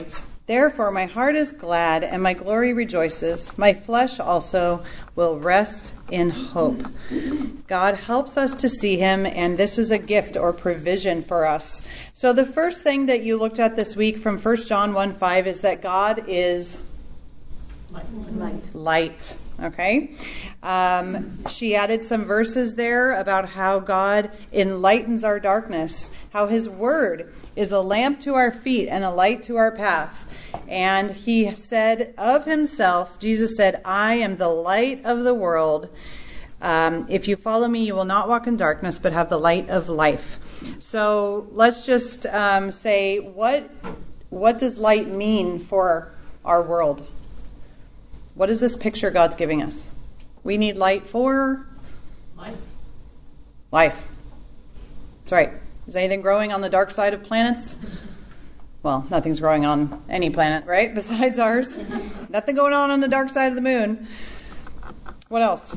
Therefore my heart is glad and my glory rejoices. My flesh also will rest in hope. God helps us to see him, and this is a gift or provision for us. So the first thing that you looked at this week from First John one five is that God is Light. Light. Light. Okay. Um, she added some verses there about how God enlightens our darkness, how his word is a lamp to our feet and a light to our path. And he said of himself, Jesus said, I am the light of the world. Um, if you follow me, you will not walk in darkness, but have the light of life. So let's just um, say, what, what does light mean for our world? What is this picture God's giving us? We need light for? Life. Life. That's right. Is anything growing on the dark side of planets? Well, nothing's growing on any planet, right? Besides ours. Nothing going on on the dark side of the moon. What else?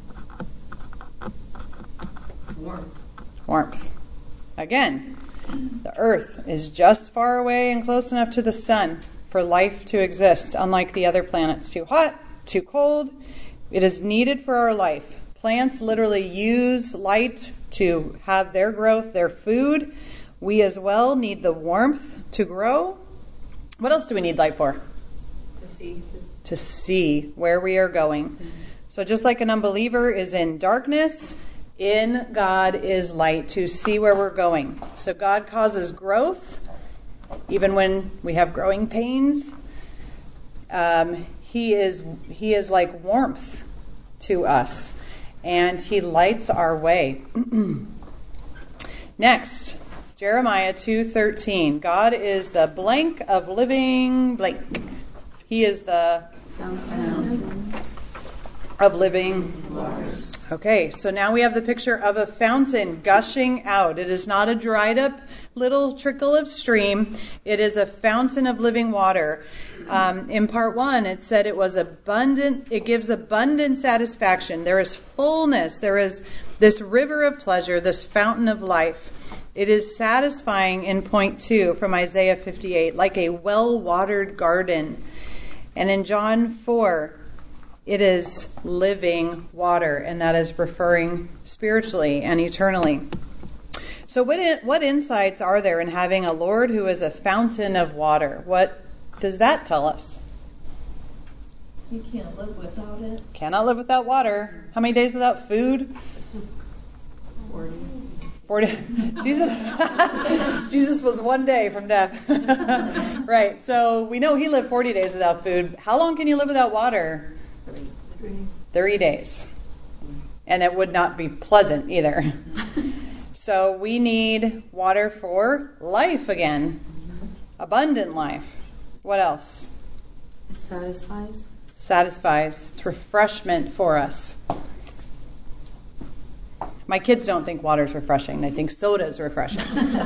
Warmth. Warmth. Again, the earth is just far away and close enough to the sun for life to exist, unlike the other planets. Too hot, too cold. It is needed for our life. Plants literally use light to have their growth, their food. We as well need the warmth to grow. What else do we need light for? To see. To see where we are going. So just like an unbeliever is in darkness, in God is light to see where we're going. So God causes growth, even when we have growing pains. Um, he is he is like warmth to us, and he lights our way. Next, Jeremiah two thirteen. God is the blank of living blank. He is the fountain of living waters. Okay, so now we have the picture of a fountain gushing out. It is not a dried up little trickle of stream. It is a fountain of living water. Um, in part one, it said it was abundant. It gives abundant satisfaction. There is fullness. There is this river of pleasure, this fountain of life. It is satisfying in point two from Isaiah fifty-eight, like a well-watered garden. And in John four, it is living water, and that is referring spiritually and eternally. So what what insights are there in having a Lord who is a fountain of water? What does that tell us? You can't live without it. Cannot live without water. How many days without food? Forty. Forty. Jesus. Jesus was one day from death. Right. So we know he lived forty days without food. How long can you live without water? Three. Thirty days. And it would not be pleasant either. So we need water for life again. Abundant life. What else? Satisfies. Satisfies. It's refreshment for us. My kids don't think water's refreshing. They think soda's refreshing.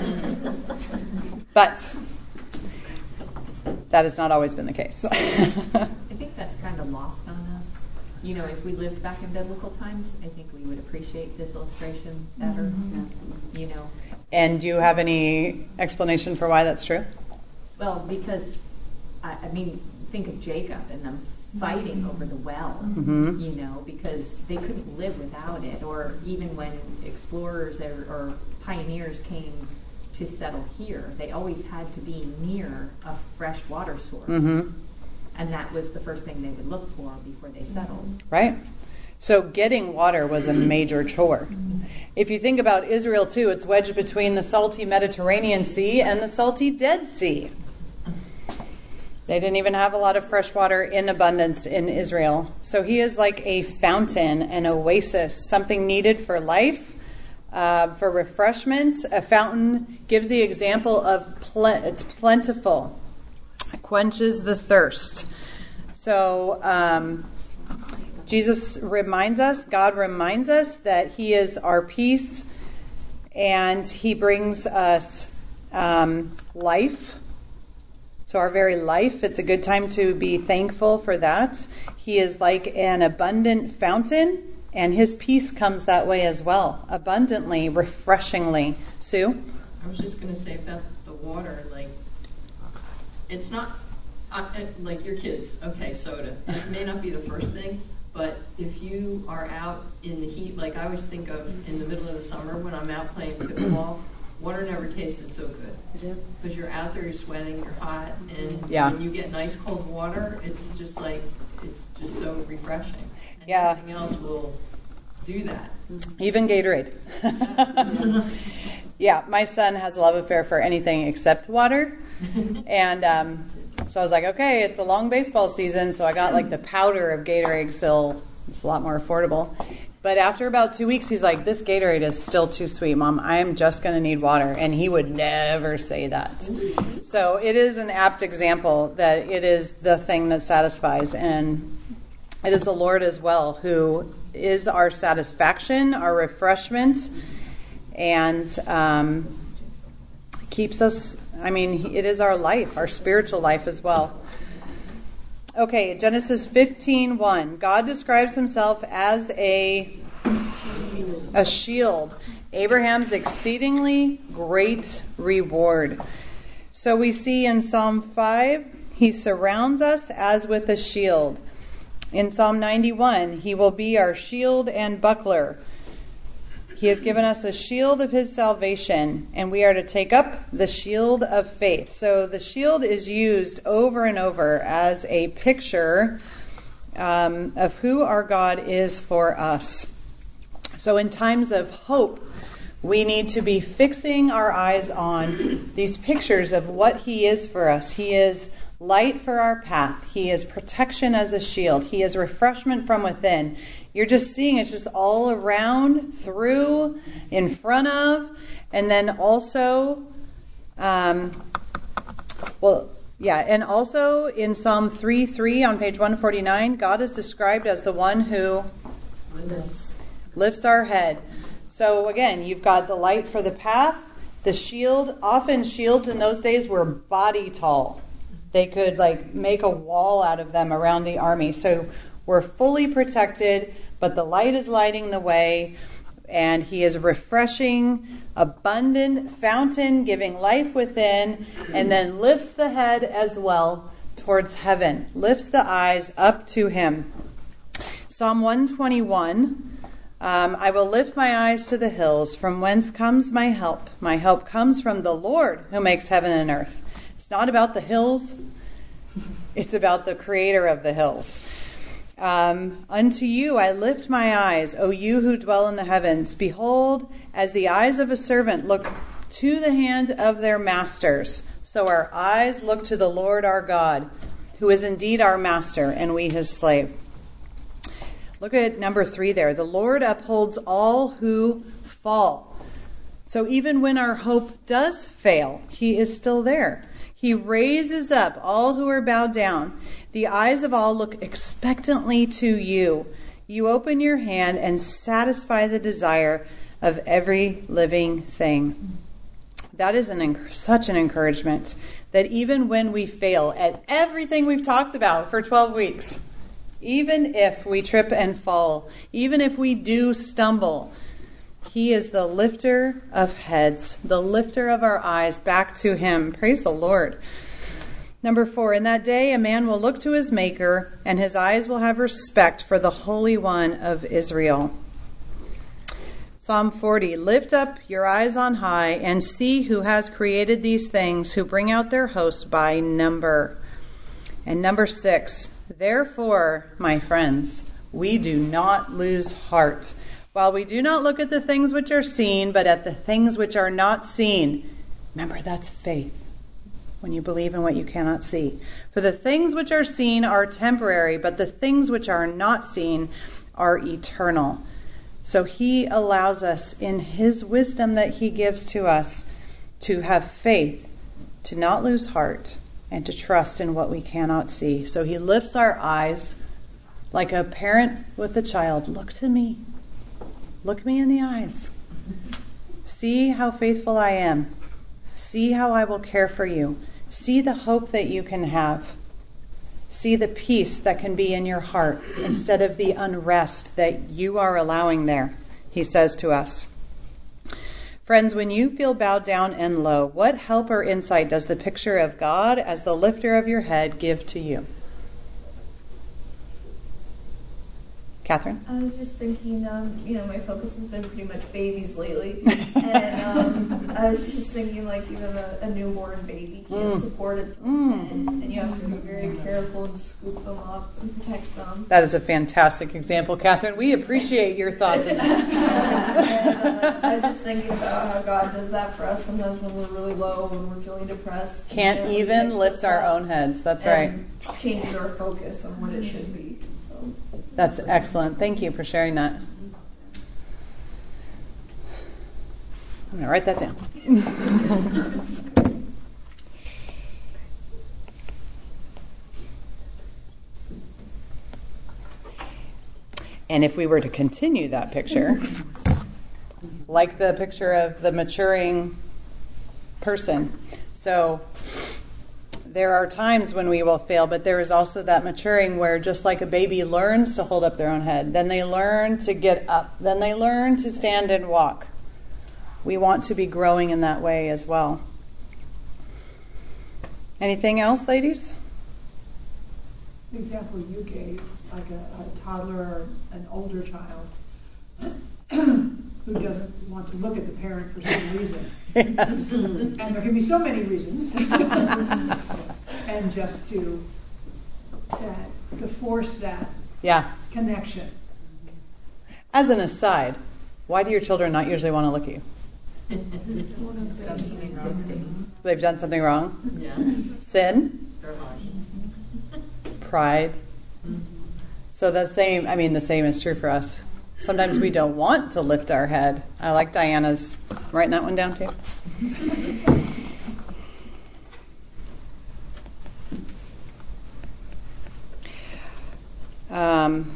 But that has not always been the case. I think that's kind of lost on us. You know, if we lived back in biblical times, I think we would appreciate this illustration better. Mm-hmm. You know. And do you have any explanation for why that's true? Well, because, I, I mean, think of Jacob and them fighting over the well, mm-hmm. you know, because they couldn't live without it. Or even when explorers or, or pioneers came to settle here, they always had to be near a fresh water source. Mm-hmm. And that was the first thing they would look for before they settled. Right. So getting water was a major chore. If you think about Israel too, it's wedged between the salty Mediterranean Sea and the salty Dead Sea. They didn't even have a lot of fresh water in abundance in Israel. So he is like a fountain, an oasis, something needed for life, uh, for refreshment. A fountain gives the example of ple- it's plentiful. It quenches the thirst. So um, Jesus reminds us, God reminds us that he is our peace, and he brings us um, life. So our very life, it's a good time to be thankful for that. He is like an abundant fountain, and his peace comes that way as well, abundantly, refreshingly. Sue? I was just going to say about the water, like, it's not I, like your kids, okay, soda. It may not be the first thing, but if you are out in the heat, like I always think of in the middle of the summer when I'm out playing pickleball, water never tasted so good. Because you're out there, you're sweating, you're hot, and yeah. when you get nice cold water, it's just like, it's just so refreshing. And yeah. nothing else will do that. Even Gatorade. Yeah, my son has a love affair for anything except water. And um, so I was like, okay, it's a long baseball season, so I got like the powder of Gatorade still. It's a lot more affordable. But after about two weeks, he's like, this Gatorade is still too sweet, Mom. I'm just going to need water. And he would never say that. So it is an apt example that it is the thing that satisfies. And it is the Lord as well who is our satisfaction, our refreshment, and um, keeps us, I mean, it is our life, our spiritual life as well. Okay, Genesis fifteen one. God describes himself as a, a shield, Abraham's exceedingly great reward. So we see in Psalm five, he surrounds us as with a shield. In Psalm ninety-one, he will be our shield and buckler. He has given us a shield of his salvation, and we are to take up the shield of faith. So the shield is used over and over as a picture um, of who our God is for us. So in times of hope, we need to be fixing our eyes on these pictures of what he is for us. He is light for our path. He is protection as a shield. He is refreshment from within. You're just seeing it's just all around, through, in front of, and then also, um, well, yeah, and also in Psalm three three on page one forty-nine, God is described as the one who lifts, lifts our head. So again, you've got the light for the path, the shield. Often shields in those days were body tall. They could like make a wall out of them around the army. So we're fully protected, but the light is lighting the way, and he is refreshing, abundant fountain, giving life within, and then lifts the head as well towards heaven, lifts the eyes up to him. Psalm one twenty-one, um, I will lift my eyes to the hills, from whence comes my help. My help comes from the Lord who makes heaven and earth. It's not about the hills. It's about the creator of the hills. Um, Unto you I lift my eyes, O you who dwell in the heavens. Behold, as the eyes of a servant look to the hand of their masters, so our eyes look to the Lord our God, who is indeed our master, and we his slave. Look at number three there. The Lord upholds all who fall. So even when our hope does fail, he is still there. He raises up all who are bowed down. The eyes of all look expectantly to you. You open your hand and satisfy the desire of every living thing. That is an such an encouragement that even when we fail at everything we've talked about for twelve weeks, even if we trip and fall, even if we do stumble, he is the lifter of heads, the lifter of our eyes back to him. Praise the Lord. Number four, in that day a man will look to his Maker, and his eyes will have respect for the Holy One of Israel. Psalm forty, lift up your eyes on high and see who has created these things, who bring out their host by number. And number six, therefore, my friends, we do not lose heart. While we do not look at the things which are seen, but at the things which are not seen. Remember, that's faith, when you believe in what you cannot see. For the things which are seen are temporary, but the things which are not seen are eternal. So he allows us, in his wisdom that he gives to us, to have faith, to not lose heart, and to trust in what we cannot see. So he lifts our eyes like a parent with a child. Look to me. Look me in the eyes. See how faithful I am. See how I will care for you. See the hope that you can have. See the peace that can be in your heart instead of the unrest that you are allowing there, he says to us. Friends, when you feel bowed down and low, what help or insight does the picture of God as the lifter of your head give to you? Catherine? I was just thinking, um, you know, my focus has been pretty much babies lately. And um, I was just thinking, like, even a, a newborn baby can't Mm. support its Mm. own head. And you have to be very careful and scoop them up and protect them. That is a fantastic example, Catherine. We appreciate your thoughts. and, uh, I was just thinking about how God does that for us sometimes when we're really low, when we're feeling depressed. Can't and, uh, even picks lift us our up own heads. That's and right. changes our focus on what it should be. So. That's excellent. Thank you for sharing that. I'm going to write that down. And if we were to continue that picture, like the picture of the maturing person. So there are times when we will fail, but there is also that maturing where just like a baby learns to hold up their own head, then they learn to get up, then they learn to stand and walk. We want to be growing in that way as well. Anything else, ladies? The example you gave, like a, a toddler or an older child who doesn't want to look at the parent for some reason. Yes. And there can be so many reasons. And just to that, to force that Yeah. connection. As an aside, why do your children not usually want to look at you? Done something wrong. They've done something wrong? Yeah. Sin? They're lying. Pride? So the same, I mean, the same is true for us. Sometimes we don't want to lift our head. I like Diana's. I'm writing that one down too. Um,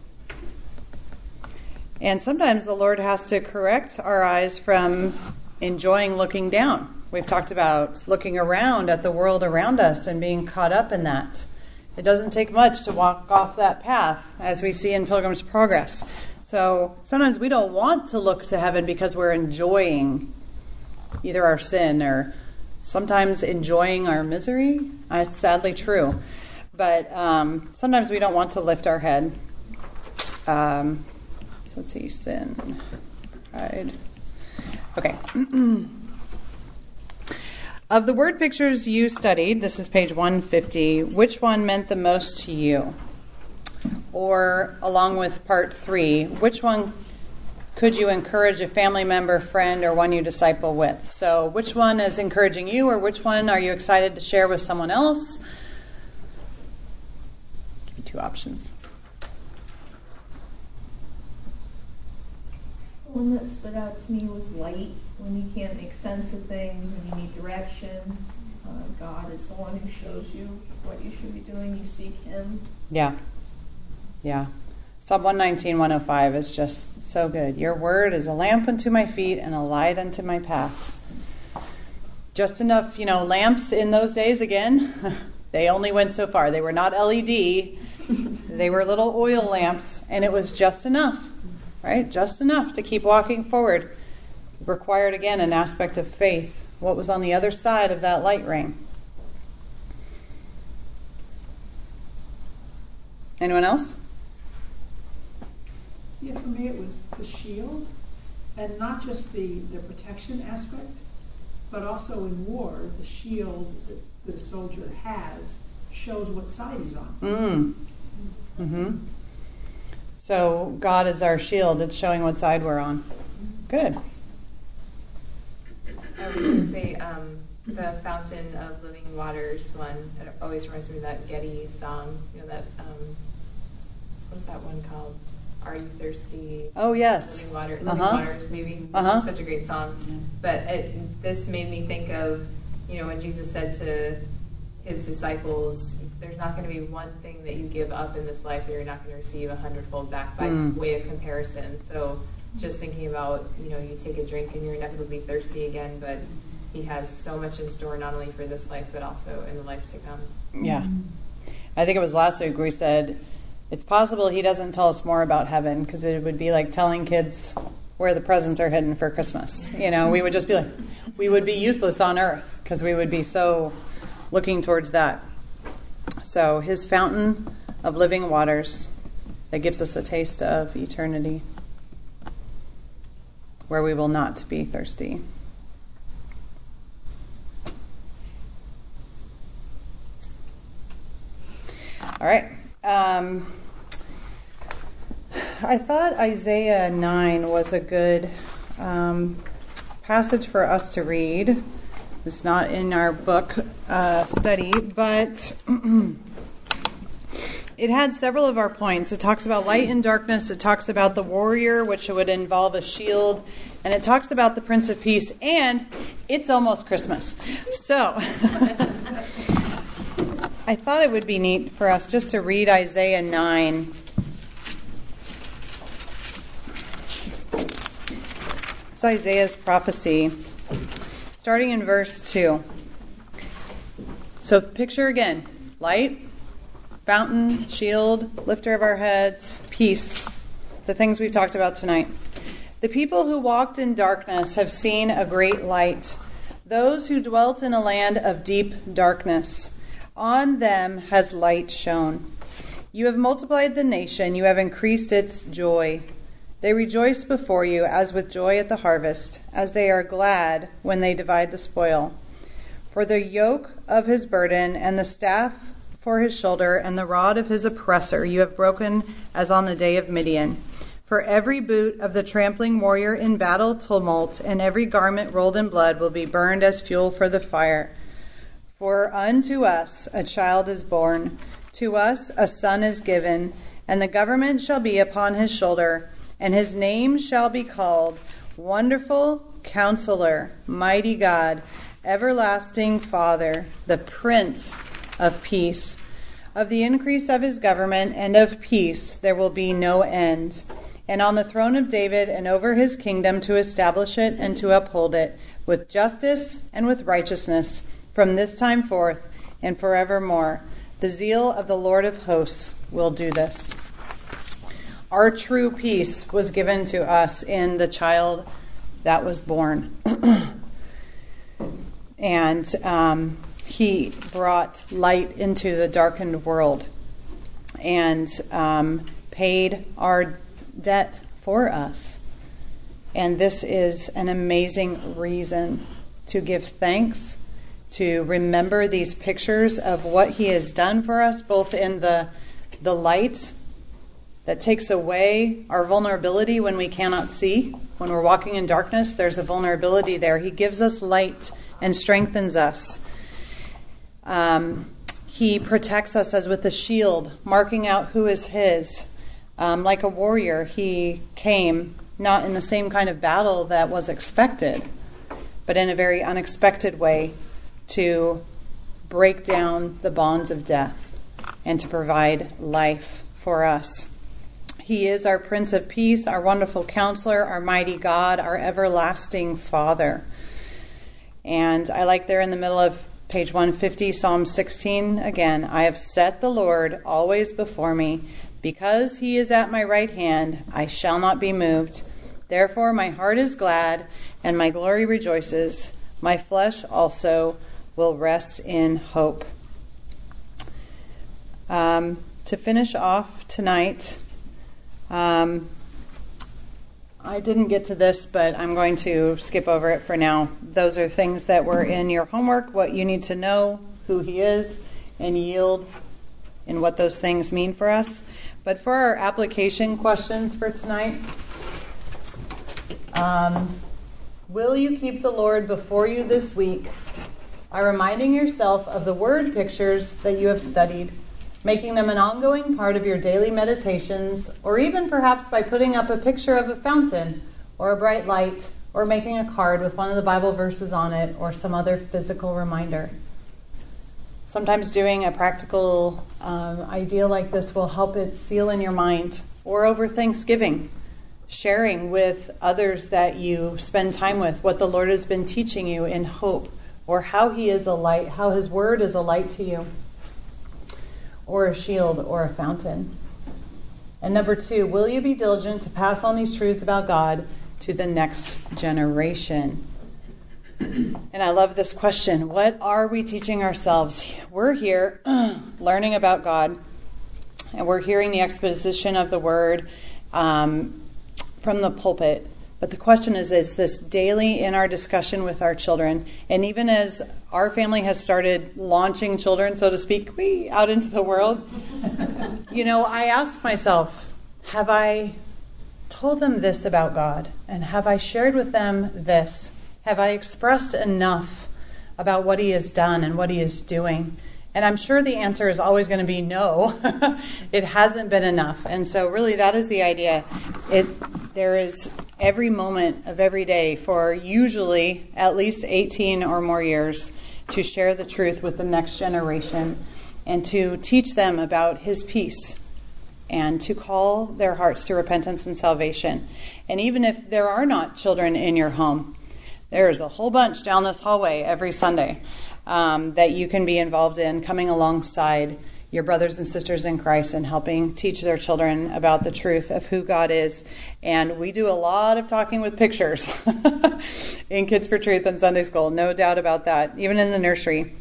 and sometimes the Lord has to correct our eyes from enjoying looking down. We've talked about looking around at the world around us and being caught up in that. It doesn't take much to walk off that path, as we see in Pilgrim's Progress. So sometimes we don't want to look to heaven because we're enjoying either our sin or sometimes enjoying our misery. It's sadly true. But um, sometimes we don't want to lift our head. Um, so let's see, sin, pride. Okay. Of the word pictures you studied, this is page one fifty, which one meant the most to you? Or along with part three, which one could you encourage a family member, friend, or one you disciple with? So which one is encouraging you, or which one are you excited to share with someone else? Give you two options. One that stood out to me was light. When you can't make sense of things, when you need direction, uh, God is the one who shows you what you should be doing. You seek Him. Yeah. Yeah. Psalm one nineteen, one oh five is just so good. Your word is a lamp unto my feet and a light unto my path. Just enough, you know, lamps in those days, again, they only went so far. They were not L E D. They were little oil lamps, and it was just enough, right? Just enough to keep walking forward. It required, again, an aspect of faith. What was on the other side of that light ring? Anyone else? Yeah, for me it was the shield, and not just the, the protection aspect, but also in war, the shield that, that a soldier has shows what side he's on. Mm. Mm-hmm. So God is our shield. It's showing what side we're on. Good. I was going to say um, the Fountain of Living Waters one. It always reminds me of that Getty song. You know that um, what is that one called? Are you thirsty? Oh yes. Living water, living uh-huh. waters. Maybe uh-huh. It's such a great song. Yeah. But it, this made me think of, you know, when Jesus said to His disciples, "There's not going to be one thing that you give up in this life that you're not going to receive a hundredfold back by mm. way of comparison." So just thinking about, you know, you take a drink and you're inevitably thirsty again, but He has so much in store, not only for this life, but also in the life to come. Yeah. I think it was last week where we said, it's possible He doesn't tell us more about heaven, because it would be like telling kids where the presents are hidden for Christmas. You know, we would just be like, we would be useless on earth because we would be so looking towards that. So his fountain of living waters that gives us a taste of eternity, where we will not be thirsty. All right. Um, I thought Isaiah nine was a good um, passage for us to read. It's not in our book uh, study, but it had several of our points. It talks about light and darkness. It talks about the warrior, which would involve a shield. And it talks about the Prince of Peace. And it's almost Christmas. So I thought it would be neat for us just to read Isaiah nine. It's Isaiah's prophecy, starting in verse two. So picture again, light, fountain, shield, lifter of our heads, peace, the things we've talked about tonight. The people who walked in darkness have seen a great light. Those who dwelt in a land of deep darkness, on them has light shone. You have multiplied the nation, you have increased its joy. They rejoice before you as with joy at the harvest, as they are glad when they divide the spoil. For the yoke of his burden and the staff for his shoulder and the rod of his oppressor you have broken as on the day of Midian. For every boot of the trampling warrior in battle tumult and every garment rolled in blood will be burned as fuel for the fire. For unto us a child is born, to us a son is given, and the government shall be upon his shoulder, and his name shall be called Wonderful Counselor, Mighty God, Everlasting Father, the Prince of Peace. Of the increase of his government and of peace there will be no end. And on the throne of David and over his kingdom to establish it and to uphold it with justice and with righteousness from this time forth and forevermore. The zeal of the Lord of hosts will do this. Our true peace was given to us in the child that was born. And um, he brought light into the darkened world and um, paid our debt for us. And this is an amazing reason to give thanks, to remember these pictures of what he has done for us, both in the the light that takes away our vulnerability when we cannot see. When we're walking in darkness, there's a vulnerability there. He gives us light and strengthens us. Um, he protects us as with a shield, marking out who is his. Um, like a warrior, he came not in the same kind of battle that was expected, but in a very unexpected way to break down the bonds of death and to provide life for us. He is our Prince of Peace, our wonderful counselor, our mighty God, our everlasting Father. And I like there in the middle of page one fifty, Psalm sixteen, again, I have set the Lord always before me. Because he is at my right hand, I shall not be moved. Therefore my heart is glad, and my glory rejoices. My flesh also will rest in hope. Um, to finish off tonight, um, I didn't get to this, but I'm going to skip over it for now. Those are things that were in your homework, what you need to know, who he is, and yield in what those things mean for us. But for our application questions for tonight, um, will you keep the Lord before you this week by reminding yourself of the word pictures that you have studied, making them an ongoing part of your daily meditations, or even perhaps by putting up a picture of a fountain or a bright light, or making a card with one of the Bible verses on it or some other physical reminder? Sometimes doing a practical um, idea like this will help it seal in your mind. Or over Thanksgiving, sharing with others that you spend time with what the Lord has been teaching you in hope, or how he is a light, how his word is a light to you, or a shield or a fountain. And number two, will you be diligent to pass on these truths about God to the next generation. And I love this question. What are we teaching ourselves? We're here learning about God, and we're hearing the exposition of the word um, from the pulpit. But the question is, is this daily in our discussion with our children? And even as our family has started launching children, so to speak, we out into the world, you know, I ask myself, have I told them this about God? And have I shared with them this? Have I expressed enough about what he has done and what he is doing? And I'm sure the answer is always going to be no. It hasn't been enough. And so really that is the idea. It there is every moment of every day for usually at least eighteen or more years to share the truth with the next generation and to teach them about his peace and to call their hearts to repentance and salvation. And even if there are not children in your home, there's a whole bunch down this hallway every Sunday um, that you can be involved in, coming alongside your brothers and sisters in Christ and helping teach their children about the truth of who God is. And we do a lot of talking with pictures in Kids for Truth and Sunday School, no doubt about that, even in the nursery.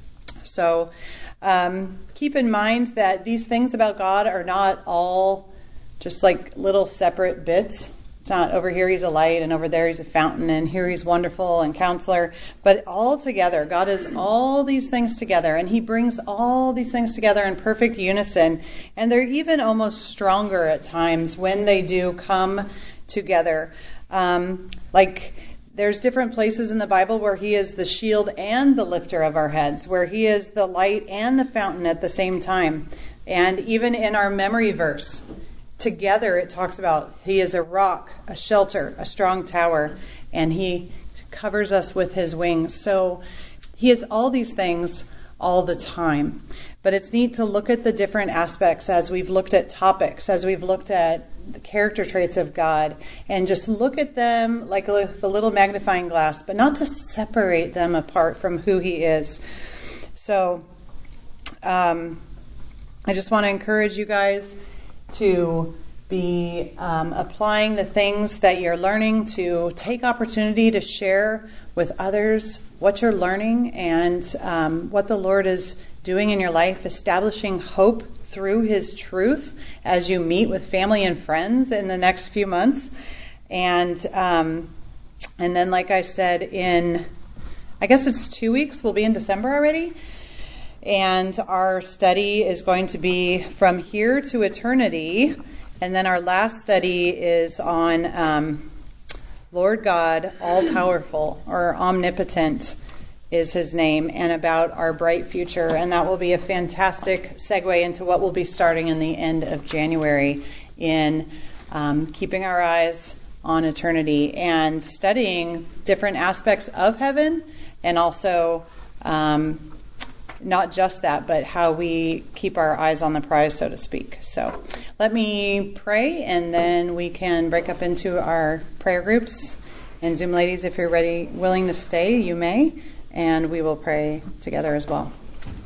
So um, keep in mind that these things about God are not all just like little separate bits. It's not over here he's a light and over there he's a fountain and here he's wonderful and counselor. But all together, God is all these things together, and he brings all these things together in perfect unison. And they're even almost stronger at times when they do come together. Um, like there's different places in the Bible where he is the shield and the lifter of our heads, where he is the light and the fountain at the same time. And even in our memory verse, together it talks about he is a rock, a shelter, a strong tower, and he covers us with his wings. So he is all these things all the time. But it's neat to look at the different aspects as we've looked at topics, as we've looked at the character traits of God, and just look at them like a, a little magnifying glass, but not to separate them apart from who he is. So um, I just want to encourage you guys to be um, applying the things that you're learning, to take opportunity to share with others what you're learning and um, what the Lord is doing in your life, establishing hope through his truth as you meet with family and friends in the next few months. And um, and then, like I said, in, I guess it's two weeks, we'll be in December already. And our study is going to be From Here to Eternity. And then our last study is on um, Lord God, all-powerful, or omnipotent is his name, and about our bright future. And that will be a fantastic segue into what we'll be starting in the end of January in um, keeping our eyes on eternity and studying different aspects of heaven, and also um, not just that, but how we keep our eyes on the prize, so to speak. So let me pray, and then we can break up into our prayer groups. And Zoom ladies, if you're ready, willing to stay, you may, and we will pray together as well.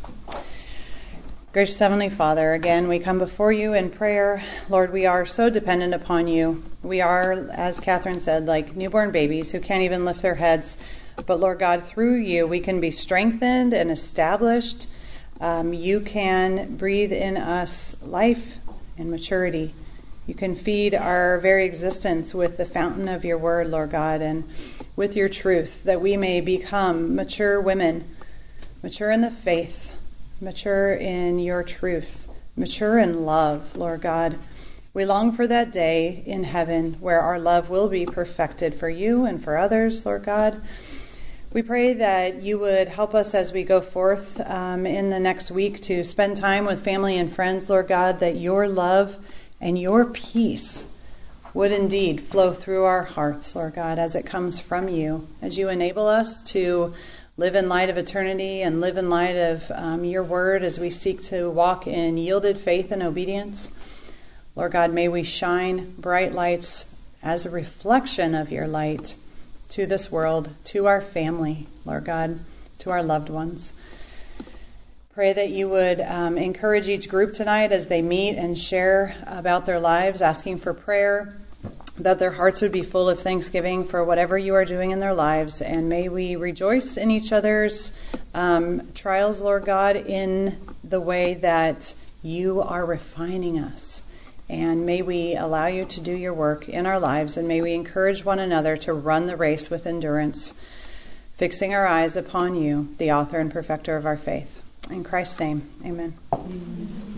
Gracious Heavenly Father, again, we come before you in prayer. Lord, we are so dependent upon you. We are, as Catherine said, like newborn babies who can't even lift their heads. But Lord God, through you, we can be strengthened and established. Um, you can breathe in us life and maturity. You can feed our very existence with the fountain of your word, Lord God, and with your truth, that we may become mature women, mature in the faith, mature in your truth, mature in love, Lord God. We long for that day in heaven where our love will be perfected for you and for others, Lord God. We pray that you would help us as we go forth um, in the next week to spend time with family and friends, Lord God, that your love and your peace would indeed flow through our hearts, Lord God, as it comes from you, as you enable us to live in light of eternity and live in light of um, your word as we seek to walk in yielded faith and obedience. Lord God, may we shine bright lights as a reflection of your light to this world, to our family, Lord God, to our loved ones. Pray that you would um, encourage each group tonight as they meet and share about their lives, asking for prayer, that their hearts would be full of thanksgiving for whatever you are doing in their lives. And may we rejoice in each other's um, trials, Lord God, in the way that you are refining us. And may we allow you to do your work in our lives, and may we encourage one another to run the race with endurance, fixing our eyes upon you, the author and perfecter of our faith. In Christ's name, amen. Amen.